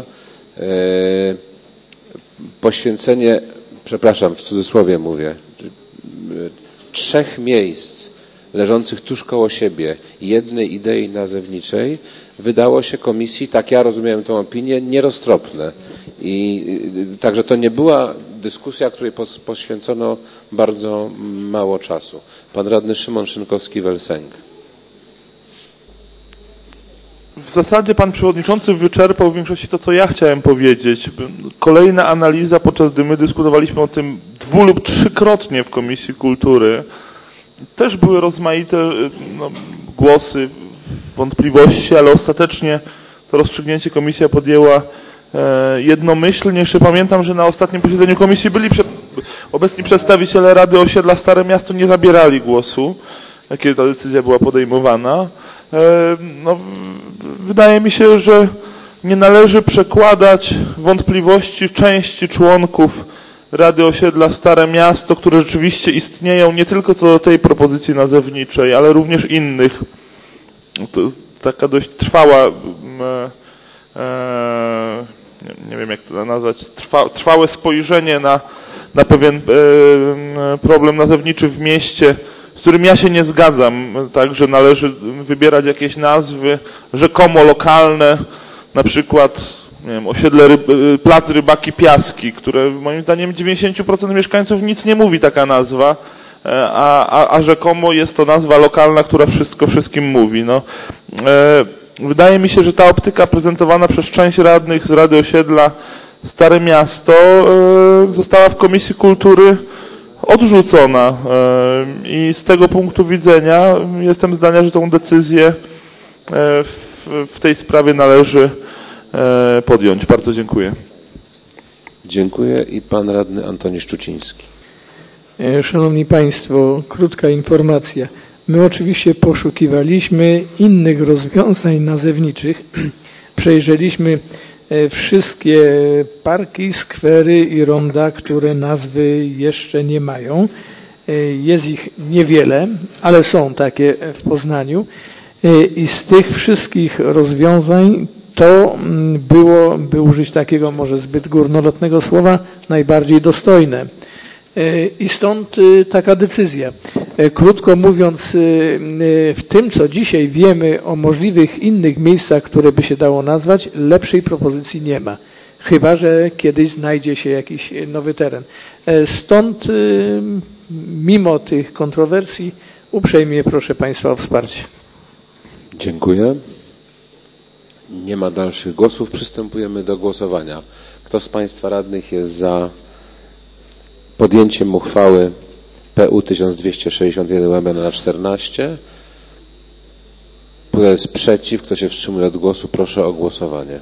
Speaker 1: poświęcenie, przepraszam, w cudzysłowie mówię, trzech miejsc leżących tuż koło siebie, jednej idei nazewniczej, wydało się komisji, tak ja rozumiem tę opinię, nieroztropne. I także to nie była dyskusja, której poświęcono bardzo mało czasu. Pan radny Szymon Szynkowski-Welsenk.
Speaker 2: W zasadzie pan przewodniczący wyczerpał w większości to, co ja chciałem powiedzieć. Kolejna analiza, podczas gdy my dyskutowaliśmy o tym dwu lub trzykrotnie w Komisji Kultury. Też były rozmaite no, głosy, wątpliwości, ale ostatecznie to rozstrzygnięcie komisja podjęła e, jednomyślnie. Jeszcze pamiętam, że na ostatnim posiedzeniu komisji byli prze, obecni przedstawiciele Rady Osiedla Stare Miasto, nie zabierali głosu, kiedy ta decyzja była podejmowana. E, no, wydaje mi się, że nie należy przekładać wątpliwości części członków Rady Osiedla Stare Miasto, które rzeczywiście istnieją nie tylko co do tej propozycji nazewniczej, ale również innych. To jest taka dość trwała, e, e, nie, nie wiem jak to nazwać, trwa, trwałe spojrzenie na, na pewien e, problem nazewniczy w mieście, z którym ja się nie zgadzam, tak, że należy wybierać jakieś nazwy rzekomo lokalne, na przykład nie wiem, osiedle ryb, Plac Rybaki Piaski, które moim zdaniem dziewięćdziesiąt procent mieszkańców nic nie mówi taka nazwa, a, a, a rzekomo jest to nazwa lokalna, która wszystko wszystkim mówi. No, e, wydaje mi się, że ta optyka prezentowana przez część radnych z Rady Osiedla Stare Miasto e, została w Komisji Kultury odrzucona e, i z tego punktu widzenia jestem zdania, że tą decyzję e, w, w tej sprawie należy e, podjąć. Bardzo dziękuję.
Speaker 1: Dziękuję i pan radny Antoni Szczuciński.
Speaker 11: Szanowni Państwo, krótka informacja. My oczywiście poszukiwaliśmy innych rozwiązań nazewniczych. Przejrzeliśmy wszystkie parki, skwery i ronda, które nazwy jeszcze nie mają. Jest ich niewiele, ale są takie w Poznaniu. I z tych wszystkich rozwiązań to było, by użyć takiego może zbyt górnolotnego słowa, najbardziej dostojne. I stąd taka decyzja. Krótko mówiąc, w tym, co dzisiaj wiemy o możliwych innych miejscach, które by się dało nazwać, lepszej propozycji nie ma. Chyba że kiedyś znajdzie się jakiś nowy teren. Stąd, mimo tych kontrowersji, uprzejmie proszę Państwa o wsparcie.
Speaker 1: Dziękuję. Nie ma dalszych głosów. Przystępujemy do głosowania. Kto z Państwa radnych jest za podjęciem uchwały P U tysiąc dwieście sześćdziesiąt jeden łamane na czternaście? Kto jest przeciw? Kto się wstrzymuje od głosu? Proszę o głosowanie.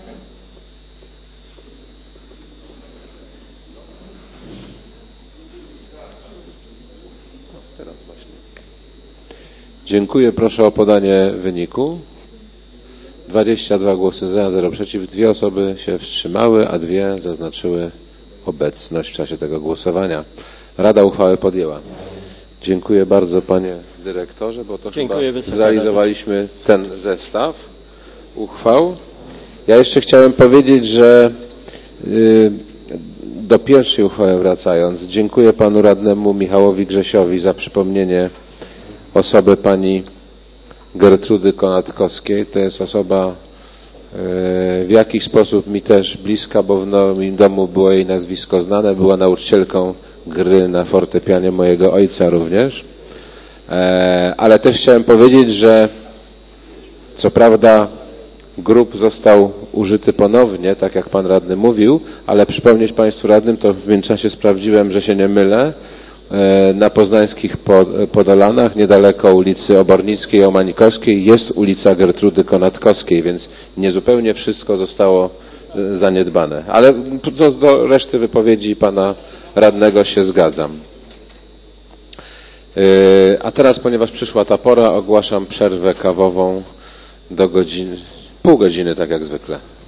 Speaker 1: Dziękuję. Proszę o podanie wyniku. dwadzieścia dwa głosy za, zero przeciw. Dwie osoby się wstrzymały, a dwie zaznaczyły obecność w czasie tego głosowania. Rada uchwałę podjęła. Dziękuję bardzo panie dyrektorze, bo to
Speaker 9: Dziękuję,
Speaker 1: chyba zrealizowaliśmy ten zestaw uchwał. Ja jeszcze chciałem powiedzieć, że yy, do pierwszej uchwały wracając, dziękuję panu radnemu Michałowi Grzesiowi za przypomnienie osoby pani Gertrudy Konatkowskiej. To jest osoba yy, w jakiś sposób mi też bliska, bo w moim domu było jej nazwisko znane, była nauczycielką gry na fortepianie mojego ojca również. Ale też chciałem powiedzieć, że co prawda grób został użyty ponownie, tak jak pan radny mówił, ale przypomnieć państwu radnym, to w międzyczasie sprawdziłem, że się nie mylę, na poznańskich Podolanach, niedaleko ulicy Obornickiej, Omanikowskiej, jest ulica Gertrudy Konatkowskiej, więc niezupełnie wszystko zostało zaniedbane. Ale co do reszty wypowiedzi pana radnego się zgadzam. A teraz, ponieważ przyszła ta pora, ogłaszam przerwę kawową do godziny, pół godziny, tak jak zwykle.